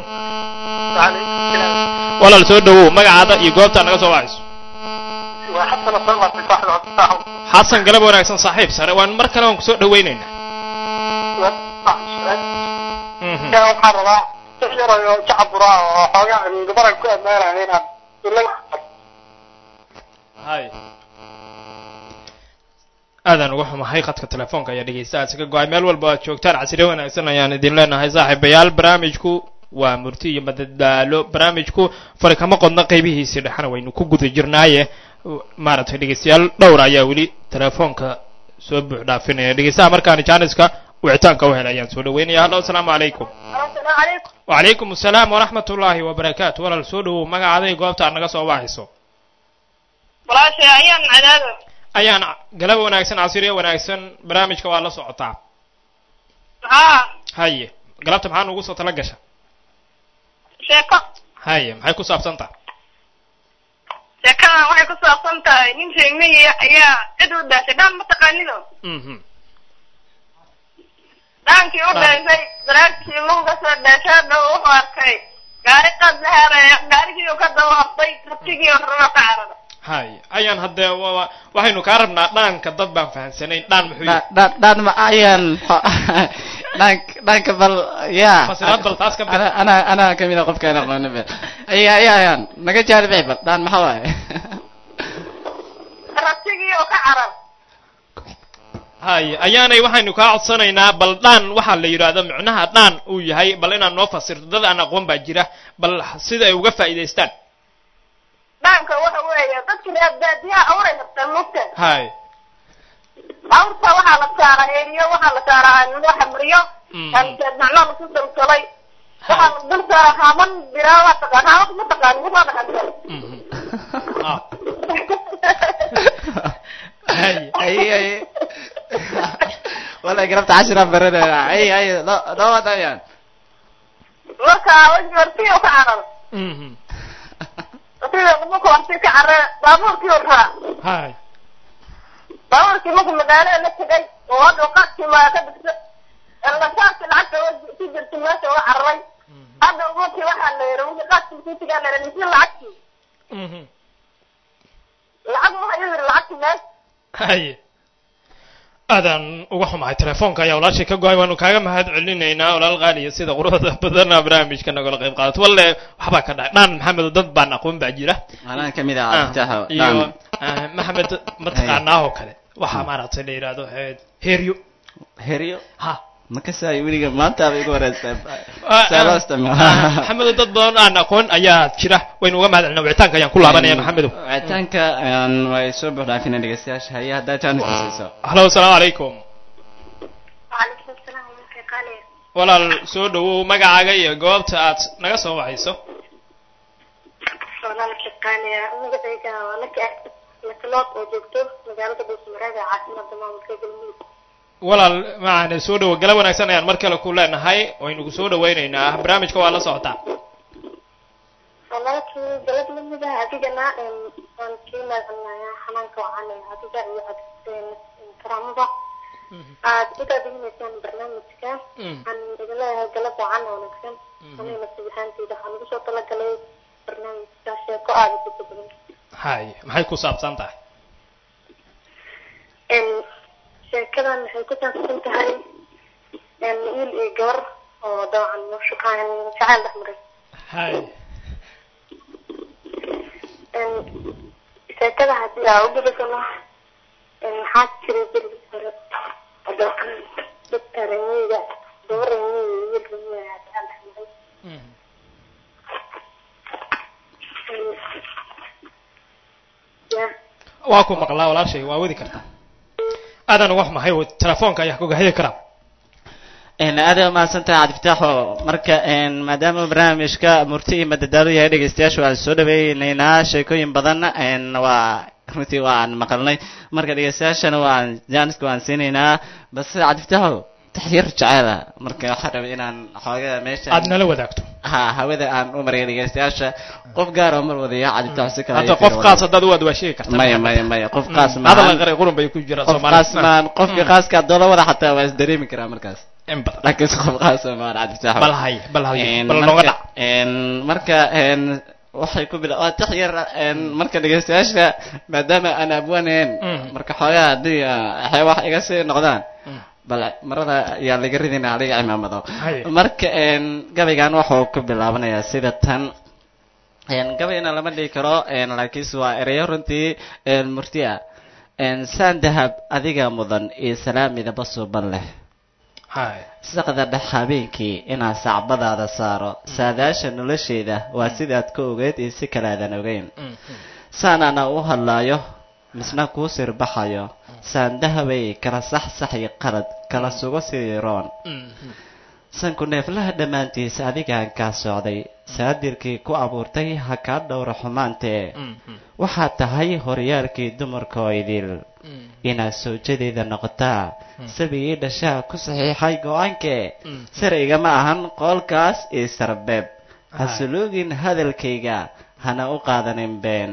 walaal soo dhawow magacaada iyo goobta naga soo wacayso xasan galab wanaagsan saaxiib sare waan mar kale waan ku soo dhaweynaynaa waxaan rabaa yarayo jacbura oo xoogaa gabaran ku ammaanaya inaan hay aadaan uga xumahay khadka telefoonka ayaa dhegeystahaasi ka go-ay meel walba aad joogtaan casriye wanaagsan ayaan idin leenahay saaxiibayaal barnaamijku waa murti iyo madadaalo barnaamijku fari kama qodna qaybihiisii dhexna waynu ku guda jirnaaye maaragtay dhegeystayaal dhowr ayaa weli telefoonka soo buux dhaafinaya dhegeystaha markaan jaaniska wicitaanka u helay ayaan soo dhaweynaya hallo asalaamu calaykum wacalaykum asalaam waraxmat ullaahi wabarakaatu walaal soo dhawow magacaaday goobta aad naga soo waaxayso walaashay ayaan cadaado ayaan galab wanaagsan casiriye wanaagsan barnaamijka waa la socotaa haa haye galabta maxaa nugu soo tala gasha sheeko haye maxay ku saabsan tahay sheekadan waxay ku saabsan tahay nin sheegnaya ayaa cid u dhaashay dhaan ma taqaanido mhm dhaankii u dhaashay daraagtii lunga soo dhaashay dhow wuxuu arkay gaari qad lahaaraya gaarigii uu ka dawaabtay rabtigii oo raba ka carada hay ayaan haddee waxaynu kaa rabnaa dhaanka dad baan fahansanayn dhaan muxuu dhaan dhaan ma ayaan dhaan dhaanka bal ya fasiraad bal taas ka bal ana ana ana kamida qofka aan aqoonin bal ay ay ayaan naga jaaribay bal dhaan maxaa waaye rabtigii oo ka carada hay ayaanay waxaynu kaa codsanaynaa bal dhaan waxaa la yidhaahdo micnaha dhaan uu yahay bal inaad noo fasirto dad aan aqoon baa jira bal sida ay uga faa'iidaystaan dhaanka waxa weeye dadka reer baadiyaha awray rabtaan mugta hay awrta waxaa la saaraa eriyo waxaa la saaraa waxa mariyo kanteed macnaa lasu dalsalay waxaa la dul saaraa haaman biraa waa taqaan haaman ma taqaan waxaa dhaqantay hay ay ay wala garabta cashira barada ay ay la wadayaan marka wartii oo ka cararo mhm sida kuma koortay ka carre baabuurkii oo raa hay baabuurkii markuu magaalada la tegay oo hadda qaadkii maa ka dhigta lasaarki lacagta oo si jirtay meesha oo carray hadda umarkii waxaa la yidhi wixii qaadkii sii tegaa la yidhi mise lacagtii mhm lacag waxaa yidhi lacagtii meesha hay aadaan uga xumahay telefoonka ayaa walaashay ka go-ay waanu kaaga mahad celinaynaa walaal qaaliya sida quruxda badana barnaamijka nagala qayb qaadato walle waxbaa ka dhacay dhaan maxamed dad baan aqoon baa jira anaan kamid ah taxo iyo maxamed mataqaanaa oo kale waxaa maaragtay la yidhaahdo heeryo heryo ha makasay wiliga maanta bay igu wareystay maxamed dad badan aan aqoon ayaa jira waynu uga mahad celinaa wicitaanka ayaan ku laabanaya maxamedow wicitaanka way soo buuxdhaafina dhegeystayaasha haye haddaa jaanis siiso hallo asalaamu calaykum وعليكم السلام ورحمة الله وبركاته. walaal soo dhawow magacaaga iyo goobta aad naga soo wacayso والله لك قالي أنا قلت لك لك لك لوط وجبته مجالك بس مرادة عاصمة دمام كيف الميت. walaal macaane soo dhawo galab wanaagsan ayaan mar kale ku leenahay waynu ku soo dhawaynaynaa barnaamijka waa la socotaa والله لك بلد من ذا هذه جنا أن كنا أن حنان كوعنا هذه جا يحد كرامة. أتذكر بين مثلا برنامج كا عن إذا قلب وعنا ونكسن أنا مسؤولان تيجي حنا بس أطلع كله برنامج كاشة قاعد تقولين. hay maxay ku saabsan tahay إن شركة waxay ku saabsan tahay in il iyo gabar oo dabcan shaqaan jacayl dhexmaray hay in shirkada hadii aa u gudasano in maxaa jiray berigi hore oo dabcan dadka reemiga gabar reemiga iyo wiil reemiga jacayl dhexmaray ya waa ku maqlaa walaashay waa wadi kartaa aadaan uga xumahay telefoonka ayaa kogahaya karaa aad u mahadsantahay cabdifitaaxo marka maadaama barnaamijka murti iyo madadaalo yahay dhegeystayaasha waan soo dhaweynaynaa sheekooyin badan waa runtii waan maqalnay marka dhegeystayaashana waan jaaniska waan siinaynaa bas cabdifitaaxo taxyir jacayla marka waxaan rabay inaan xoogaa meesha aad nala wadaagto ha hawada aan u mariyo dhegeystayaasha qof gaar oo mar wadaya cabdifitaaxo si kale hadda qof qaas haddaad u waad waa sheegi kartaa maya maya maya qof qaas ma hadal la qaray qurun bay ku jira qof qaas maan qofka qaaska doola wada xataa waa is dareemi karaa markaas in badan laakiin qof qaas ma cabdifitaaxo bal hay bal hay bal nooga dhac marka waxay ku bila waa taxyir marka dhegeystayaasha maadaama aan abwaneen marka xoogaa haddii waxay wax iga sii noqdaan bal marada ayaa laga ridinaa adiga cimaamado marka gabaygan wuxuu ku bilaabanayaa sida tan gabayna lama dhihi karo laakiinse waa ereyo runtii murti ah saan dahab adiga mudan iyo salaamidaba suuban leh hay saqda dhex habeenkii inaan sacbadaada saaro saadaasha nolosheeda waa sidaad ka ogeed iyo si kale aadan ogeyn saanana u hadlaayo misna kuu sirbaxayo saan dahabay kala sax sax iyo qalad kala sugo sidii roon sanku neeflaha dhammaantiisa adigaan kaa socday saadirkii ku abuurtay ha kaa dhowra xumaantee waxaad tahay horyaalkii dumarka oo idil inaad soojadeeda noqotaa sabigii dhashaa ku saxiixay go-aankee saraygama ahan qoolkaas iyo sarbeeb ha suluugin hadalkayga hana u qaadanin been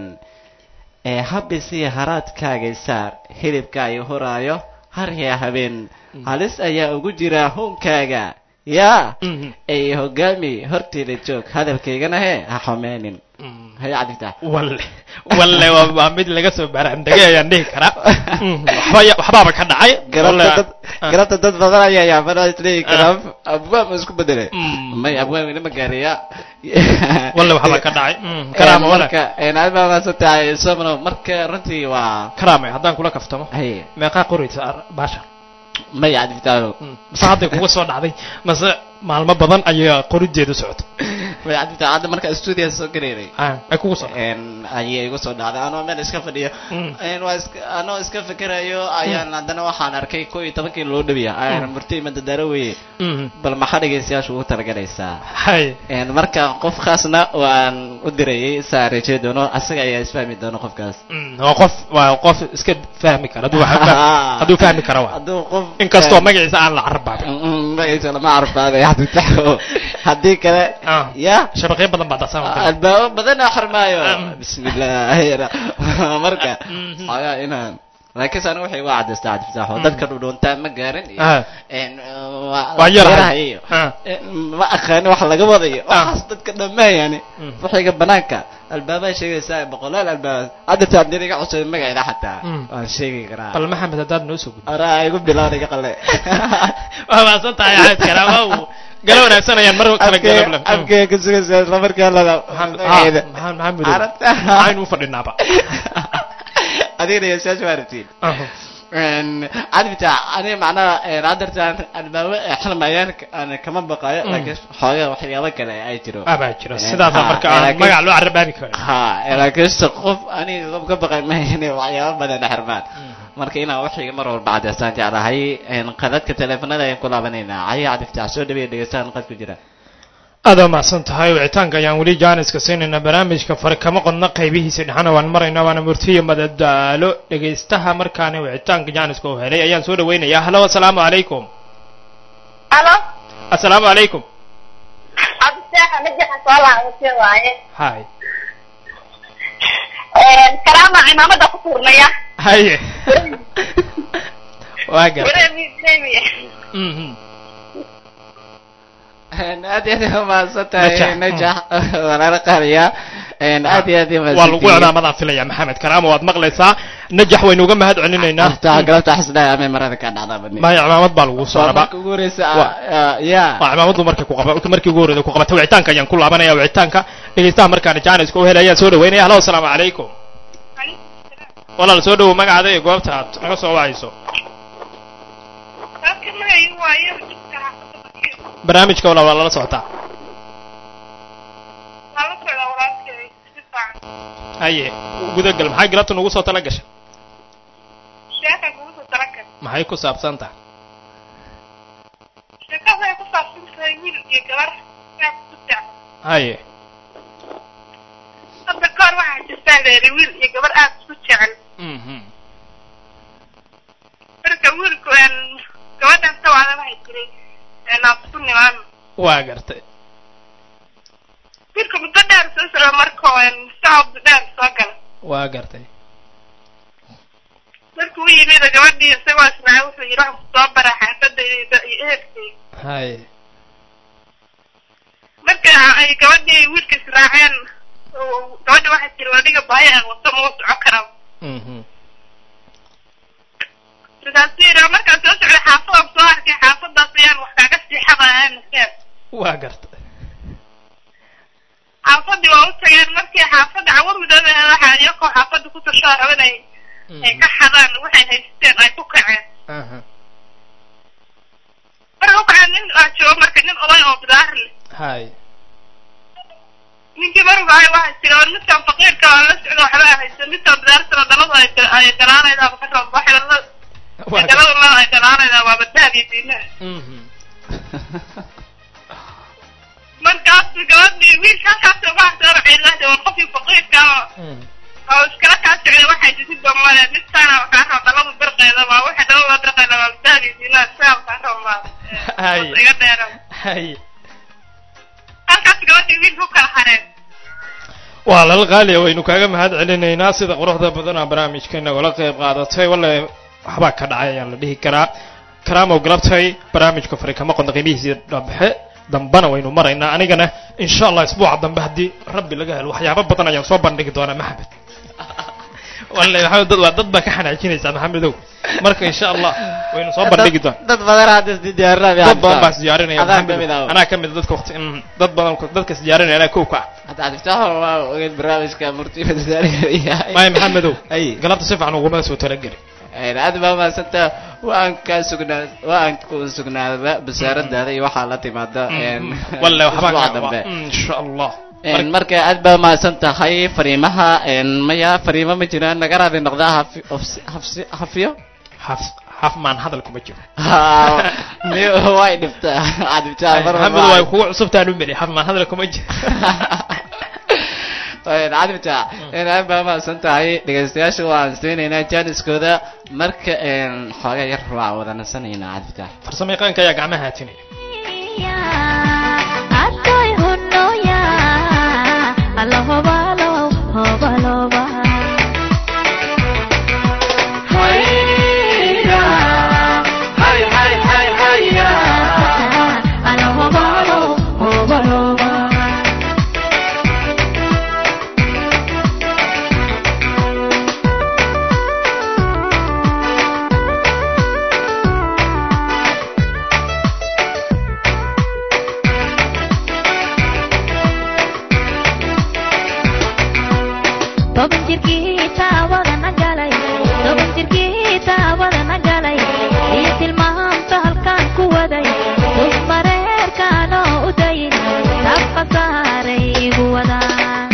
ee habisiya haraadkaagay saar hilibka ay huraayo harya habeen halis ayaa ugu jira huunkaaga yaa ay hogaami horteeda joog hadalkaygana hee ha xumeenin hay cadita walle walle waa mid laga soo baaraandegay ayaan dhihi karaa waxbaaba ka dhacay garabta dad badan ayaa yaabana isleeyi karaa abwaab isku bedelay may abwaab inama gaariya walle waxba ka dhacay karaama wala marka een aad baa soo tahay sabno marka runtii waa karaama haddaan kula kaftamo meeqa qoraysa baasha may cadiftaado mase hadday kuga soo dhacday mase maalmo badan ayaa qorideedu socotay may cadiftaa hadda marka studio soo gareeray ay kugu soo een ayay igu soo dhacday anoo meel iska fadhiyo een waa iska anoo iska fikirayo ayaan haddana waxaan arkay koo iyo tobankii loo dhabiya ayaan murtay madadaaro weeye bal maxaa dhegeystayaasha ugu talagalaysaa hay een marka qof khaasna waan u dirayay saarajee doono asaga ayaa isfahmi doono qofkaas waa qof waa qof iska fahmi kara hadduu hadduu fahmi kara waa hadduu qof inkastoo magaciisa aan la carbaabin magaciisa lama carbaabay haddii kale ya shabaqyo badan baa dasan albaabo badan xarmaayo bismillaah marka ayaa inaan laakiin saan waxay uga cadaystaa cadfitaaxo dadka dhudhoontaa ma gaarin een waa yarahay ma aqaan wax laga wadayo waxaas dadka dhammaayani waxiga banaanka albaabaa sheegaysaa boqolaal albaab hadda taabniga cusub magaceeda xataa waan sheegi karaa bal maxamed hadaad noo soo gudbi araa igu bilaaniga qalle waa waasan tahay aad karaama galo wanaagsan ayaan mar kale galabla afkee ka sugaysaa isla markaa lada maxamed maxamed maxaan u fadhinaaba adigna yeeshaasha waartiin een cadbita ani macnaha raadartan albaabo xilmayaan aan kama baqayo laakiin xoogaa waxyaabo kale ay jiro aba jiro sidaas marka aan magac loo carabaabi karo ha laakiin qof ani ka baqay ma yahay waxyaabo badan xirmaan marka inaan waxiga mar walba cadaystaan jeclahay een qadadka teleefanada ay ku laabanayna ay cadbita soo dhaweey dhageystaan qad ku jira aada mahadsan tahay wicitaanka ayaan weli jaaniska siinayna barnaamijka fare kama qodna qaybihiisa dhexana waan maraynaa waana murtiya madadaalo dhegaystaha markaana wicitaanka jaaniska oo helay ayaan soo dhaweynayaa halo assalaamu calaykum halo assalaamu calaykum abdisaaxa najaxa soo laabtay waaye hay een karaama imaamada ku tuurnaya haye waa gar mhm een aad iyo aad ma satahay najax walaal qaaliya een aad iyo aad ma waa lagu calaamadan filaya maxamed karaama waad maqlaysaa najax waynu uga mahad celinaynaa taa galabta xasdaa ama marada ka dhacda badni ma calaamad baa lagu soo raba ugu horeysa ya waa calaamadu markay ku qabato markii ugu horeysa ku qabato wicitaanka ayaan ku laabanaya wicitaanka dhegeystaha markaan jaaniska u helaya soo dhaweynaya halo assalaamu calaykum walaal soo dhawow magacaada iyo goobta aad naga soo wacayso barnaamijka walaal waa lala socotaa haye gudagal maxay galabta nugu soo tala gashay maxay ku saabsan tahay haye hadda kahor waxaa jirtaa leeri wiil iyo gabar aad isku jecel marka wiilku gabadhan tawaada waxay jiray naasku nimaan waa gartay wiilka muddo dheer soo socda marka socod dheer soo gala waa gartay markuu u yimid gabadhii isagoo isnaa wuxuu yidhi waxaan kusoo bara xaafadayda iyo ehelkayga haye marka ay gabadhii wiilka israaceen gabadha waxaa jira wadhiga baaya aan wato ma soco karaa markaasuu yidhi markaan soo socday xaafadaan soo arkay xaafadaas ayaan wax kaaga siixabayaa naseer waa gartay xaafadii waa u tageen markii xaafadda cawar midoobe waxaa iyakoo xaafadda ku tashaa rabanay ay ka xadaan waxay haysteen ay ku kaceen aha marka u kaceen nin aa joogo marka nin oday oo bidaar leh hay ninkii marugahay waxaa jira oo midkan faqiirka aan la socdo waxba ahaysan midkan bidaartana dalada ay ay garaanaydaa ka rab waxay la dalada la ay garaanaydaa waa badbaadiya diinaha markaas gabadhii wiilka halkaas waxaa soo racay lahda waa qofkii faqiirka oo iskala kaa socday waxay jisid bamale midkaana waxaa raba dalada birqeeda waa waxay dalada birqeeda waa badbaadiya diinaha sidaa waxaa raba hay iga dheeran hay halkaas gabadhii wiil ku kala hareen waa lal qaaliya waynu kaaga mahad celinaynaa sida quruxda badan aa barnaamijkeena ugala qayb qaadatay wallahi waxbaa ka dhacay ayaan la dhihi karaa karaamow galabtay barnaamijka fari kama qodna qiimihiisii dhabxe dambana waynu maraynaa anigana insha allah isbuuca dambe haddii rabbi laga helo waxyaabo badan ayaan soo bandhigi doonaa maxamed wallahi maxamed dad waa dad baa ka xanaajinaysaa maxamedow marka insha allah waynu soo bandhigi doonaa dad badan hadda isdiyaarinaya dad badan baa isdiyaarinaya Adaa maxamed kamid ah. anaa kamid ah dadka waqti dad badan dadka isdiyaarinaya anaa kow ka ah hadda adiftaha waa ogeed barnaamijka murtiba dadaalaya maay maxamedow ay galabta si fiican uguma soo talageli ayna aad baa maasanta waan ka sugnaa waan ku sugnaada basaaradaada iyo waxa la timaada een wallahi waxbaa usbuuca ka dambe. insha allah een marka aad baa maasan tahay fariimaha een maya fariimo ma jiraan laga raadi noqdaa hafi hafsi hafiyo haf haf maan hadal kuma jiro ni way dhibtaa aad dhibtaa mar maxamed way kugu cusubtaan u meli haf maan hadal kuma jiro way caadibta in aad baa maasan tahay dhageystayaasha waan siinayna jaaniskooda marka een xoogaa yar waa wada nasanayna caadibta farsamayaqaanka ayaa gacmaha haatinaya Adoy hunnoya, alla hobalo, hobaloba. Alla hobalo, hobaloba. Toban jirkiisa wada nagalay, toban jirkiisa wada nagalay, iyo tilmaamta halkaan ku waday, dub mareerkaanoo u dayin, tabqa saaray igu wadaan.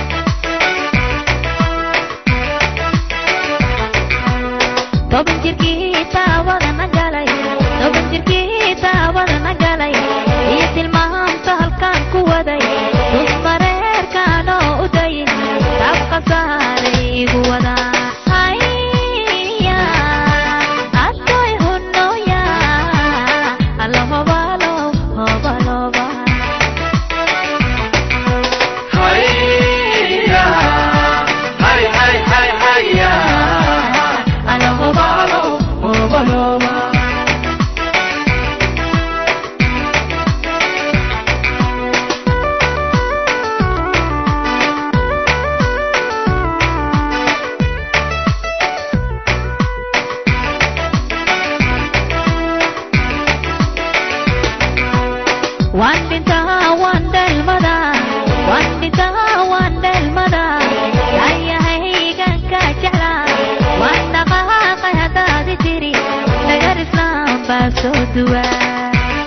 Toban jirkiisa wada nagalay, toban jirkiisa wada nagalay, iyo tilmaamta halkaan ku waday, dub mareerkaanoo u dayin, tabqa saaray igu wadaan. Hayya, adoy hunnoya, alla hobalo, hobaloba. Alla hobalo, hobaloba. Wan dhintaa waan dhalmadaa, wan dhintaa waan dhalmadaa, ayahaygan ka jeclaa, waan dhaqaaqay haddaadi tiri, dhagar islaam baa soo duwaa.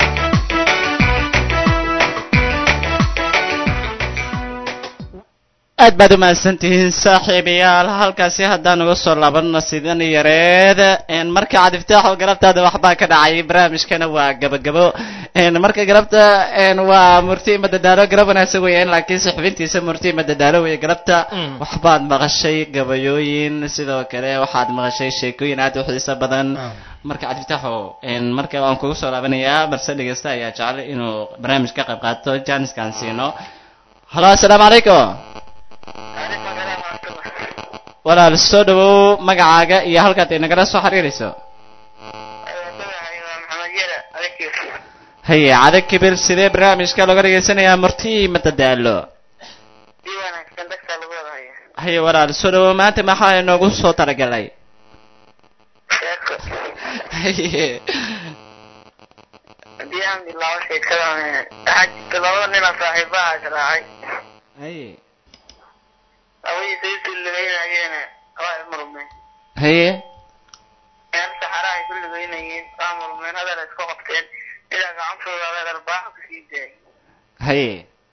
aad baad u mahadsantihiin saaxiibayaal halkaasi haddaan uga soo laabano sidan yareed een marka cadiftaaxo galabtaada waxbaa ka dhacay barnaamijkana waa gabagabo een marka galabta een waa murti madadaalo galab wanaagsan weeyaan laakiin saxbintiisa murti madadaalo weeye galabta waxbaad maqashay gabayooyin sidoo kale waxaad maqashay sheekooyin aad u xiiso badan marka cadiftaaxo een marka waan kugu soo laabanayaa balse dhegeysta ayaa jecel inuu barnaamij ka qayb qaato jaaniskaan siino halo assalaamu calaykum walaal soo dhawow magacaaga iyo halkaad inagala soo xiriirayso haye cada kibir sidee barnaamijka looga dhageysanayaa murti madadaalo haye walaal soo dhawow maanta maxaa inoogu soo talagalay haye haddii aan bilaabo sheekadan waxaa jirta labada nin oo saaxiibaha israacay haye labadiisa isu lugeynayeen waa ismurmeen haye meel saxara ay ku lugeynayeen maamul meen hadal isku qabteen ilaa gacantooda la arbaax ku sii daayay haye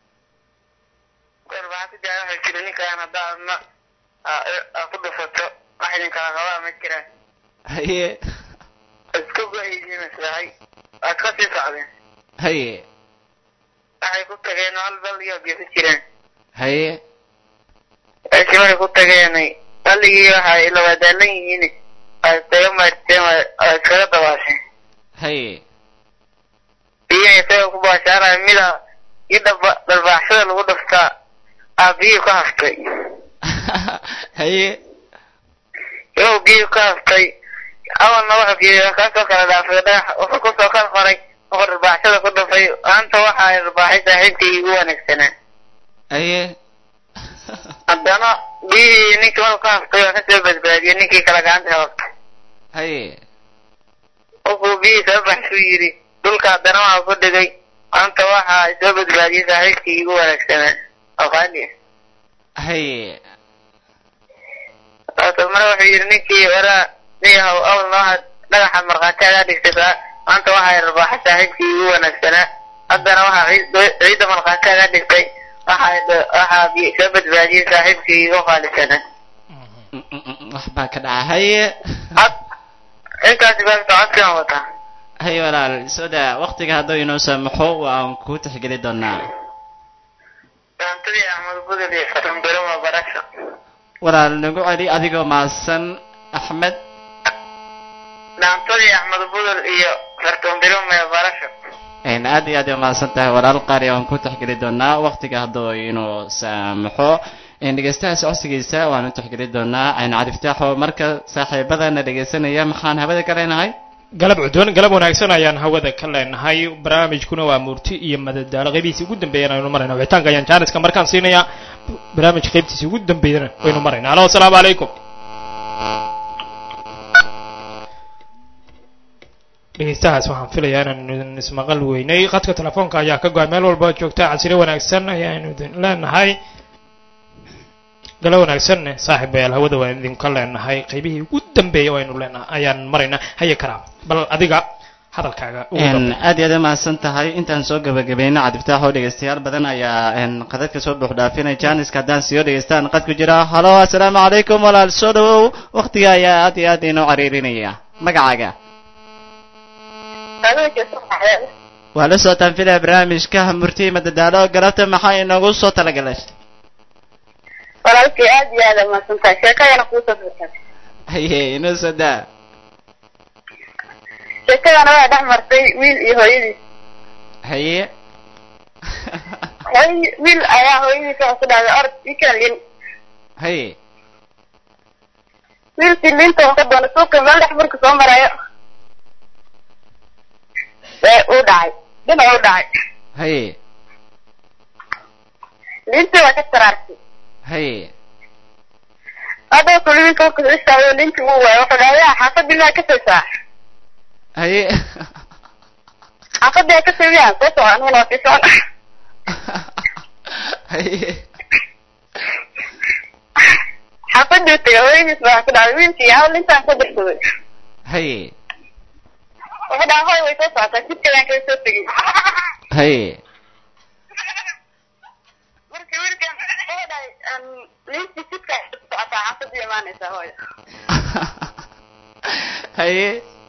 arbaax ku daayay waxay tiri ninkaan haddaadna ku dhufato wax idinkala qabaa ma jiraan haye isku go'aysiin islahay waad ka sii socdeen haye waxay ku tageen hal bal iyo geeso jireen haye meeshii waxay ku tageenay balligii waxay la wadaalan yihiin ay isaga maarteen ay iskaga dabaasheen haye biyaha isaga ku baashaaraya mida iyo dhaba dalbaaxshada lagu dhuftaa aa biyihii ku haftay haye iyagoo biyihii ku haftay awalna waxa biyo kaasoo kala dhaafay dhagax wuxuu kusoo kala qoray wuxuu dalbaaxshada ku dhufay maanta waxa ay dalbaaxay saaxiibkii igu wanaagsanaa haye haddana biyihii ninkii markuu ka haftay waa kasoo badbaadiyey ninkii kala gacanta hababtay haye wuxuu biyihii soo baxsuu yidhi dhulka haddana waxaa ku dhigay maanta waxa ay soo badbaadiyey saaxiibkii igu wanaagsanaa oo qaali haye ah mara wuxuu yidhi ninkii waraa niyahow awalna waxaad dhagaxa markhaati agaa dhigtay maanta waxay rabaaxa saaxiibkii igu wanaagsanaa haddana waxaa ciidda markhaati agaa dhigtay waxaa soo badbaadiyey saaxiibkii igu qaalisanaa wax baa ka dhaca haye intaasi baa socodkaan wataa haye walaal soo daa waqtiga hadduu inoo saamaxo waan kuu tixgeli doonaa daantadii axmed budul iyo farambiro waa barasho walaal nagu celi adigoo mahadsan axmed daantadii axmed budul iyo farambiro waa barasho aad iyo aad ay mahadsan tahay walaal qaari waan ku tixgeli doonaa waqtiga hadduu inuu saamaxo dhegeystaha socodsigiisa waanu tixgeli doonaa aynu cariftaaxo marka saaxiibadana dhegeysanaya maxaan hawada ka leenahay galab cudwan galab wanaagsan ayaan hawada ka leenahay barnaamijkuna waa murti iyo madadaalo qaybihiisa ugu dambeeyana aynu marayna wicitaanka ayaan jaaniska markaan siinayaa barnaamijka qaybtiisa ugu dambeeyana waynu marayna alo asalaamu calaykum dhegeystahaas waxaan filayaa inaanu ismaqal weynay qadka telefoonka ayaa ka go-ay meel walba joogta casire wanaagsan ayaanu idin leenahay galo wanaagsanne saaxiibayaal hawada waan idinka leenahay qaybihii ugu dambeeyay waynu leenahay ayaan maraynaa haye karaa bal adiga hadalkaaga aad iyo aad mahadsan tahay intaan soo gabagabayna cadiftaaxoo dhegeystayaal badan ayaa qadadka soo buux dhaafinay jaaniska haddaan siyo dhegeystaan qad ku jira halo assalaamu calaykum walaal soo dhawow waqtiga ayaa aad iyo aad inoo cariirinaya magacaaga waa la socotaan filaya barnaamijka murti madadaalo galabta maxaa inoogu soo talagalay walaalkii aad iyo aad mahadsan tahay sheekadana kuusoo furtay haye inoo soo daa sheekadana waa dhex martay wiil iyo hooyadiis haye hooy wiil ayaa hooyadiis waxa ku dhahday ord ikan lin haye wiilkii linta uu ka doonay suuqa meel dhex marka soo marayo ee uu dhacay dhinac uu dhacay haye lintii waa ka taraartay haye hadda kulli wiilka uu ka istaago lintii uu waayo wuxuu dhahday xaafadii maa ka saysaa haye xaafadii ka saybiyaan soo socon huna waa sii socon haye xaafadii tagay hooyadiis baa ku dhacday wiilkii yaa lintaan ka dirsaday haye wuxuu dhahay hooy way soo socotaa jidkadaan kaga soo tegay haye marka wiilkan wuxuu dhahay lintii jidka socotaa xaafadii imaanaysaa hooya haye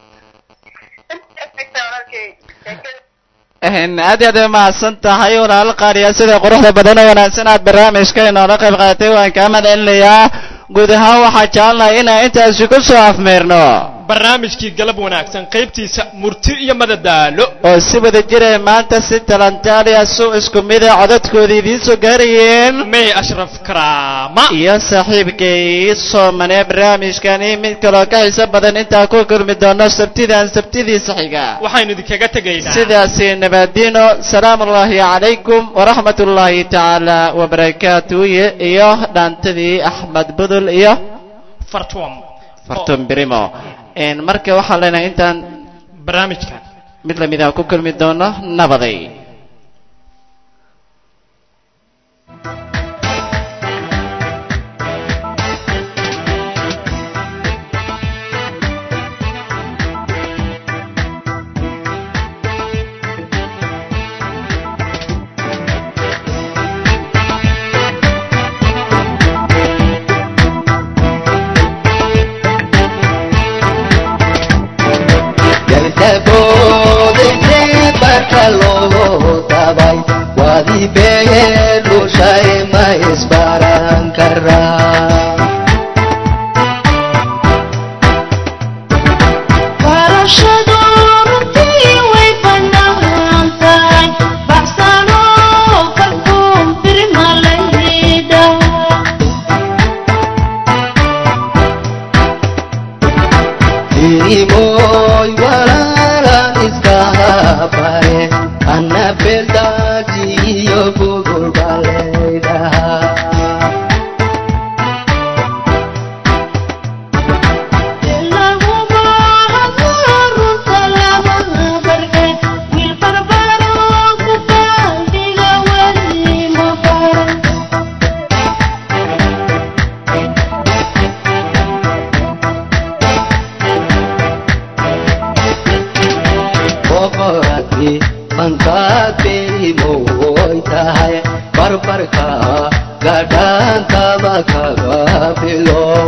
aad aad iyo aad ay mahadsan tahay walaal qaariya sida quruxda badan oo wanaagsan aad barnaamijka inoola qayb qaadatay waan kaa mahadcelinayaa guud ahaan waxaa jecelnahay inaan intaasi ku soo afmeerno barnaamijkii galab wanaagsan qaybtiisa murti iyo madadaalo oo si wada jira maanta si talantaaliya su isku mida codadkooda idiin soo gaarayeen may ashraf karaama iyo saaxiibkay soomane barnaamijkani mid kaloo ka xiiso badan intaan ku kulmi doono sabtidan sabtidiisa xiga waxaynu idinkaga tegaynaa sidaasi nabadino salaamu ullaahi calaykum waraxmat ullaahi tacaala wabarakaatu iyo dhaantadii axmed budul iyo fartuam fartum brimo marka waxaan leenahay intaan barnaamijkan mid lamid ah ku kulmi doono nabaday boqoradii mankaadii mooy tahay barbarka gadhaankaba kaga bilow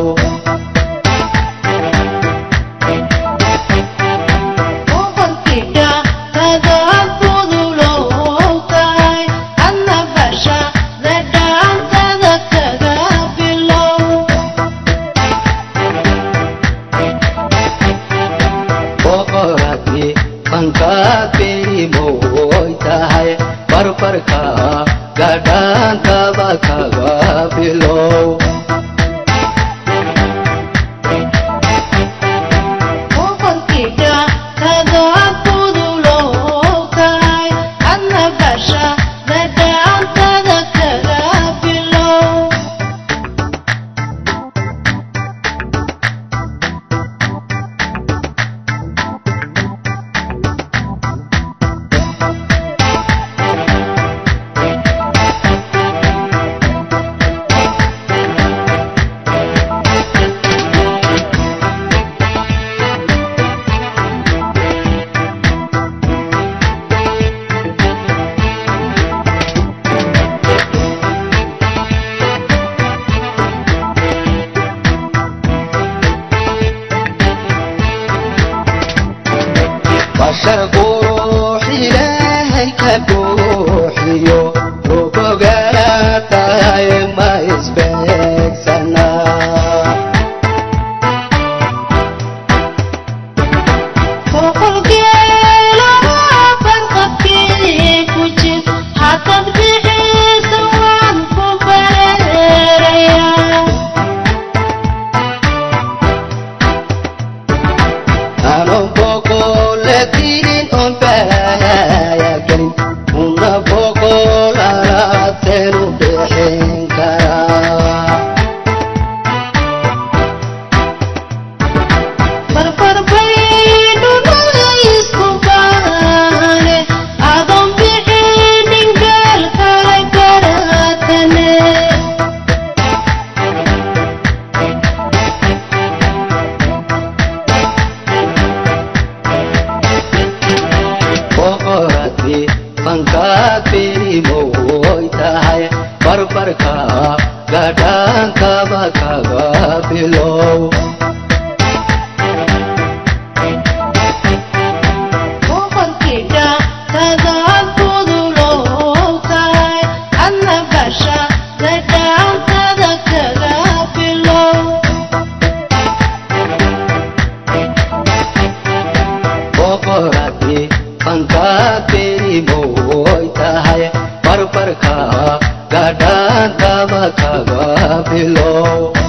mankaadii mooy tahay barbarka gadhaankaba kaga bilow bashar ruux ilaahay ka buuxiyo rugogaatahay ma isbeegsanaa mankaadii mooy tahay barbarka gadhaankaba kaga bilow boqoradii mankaadii mooy tahay barbarka gadhaankaba kaga bilow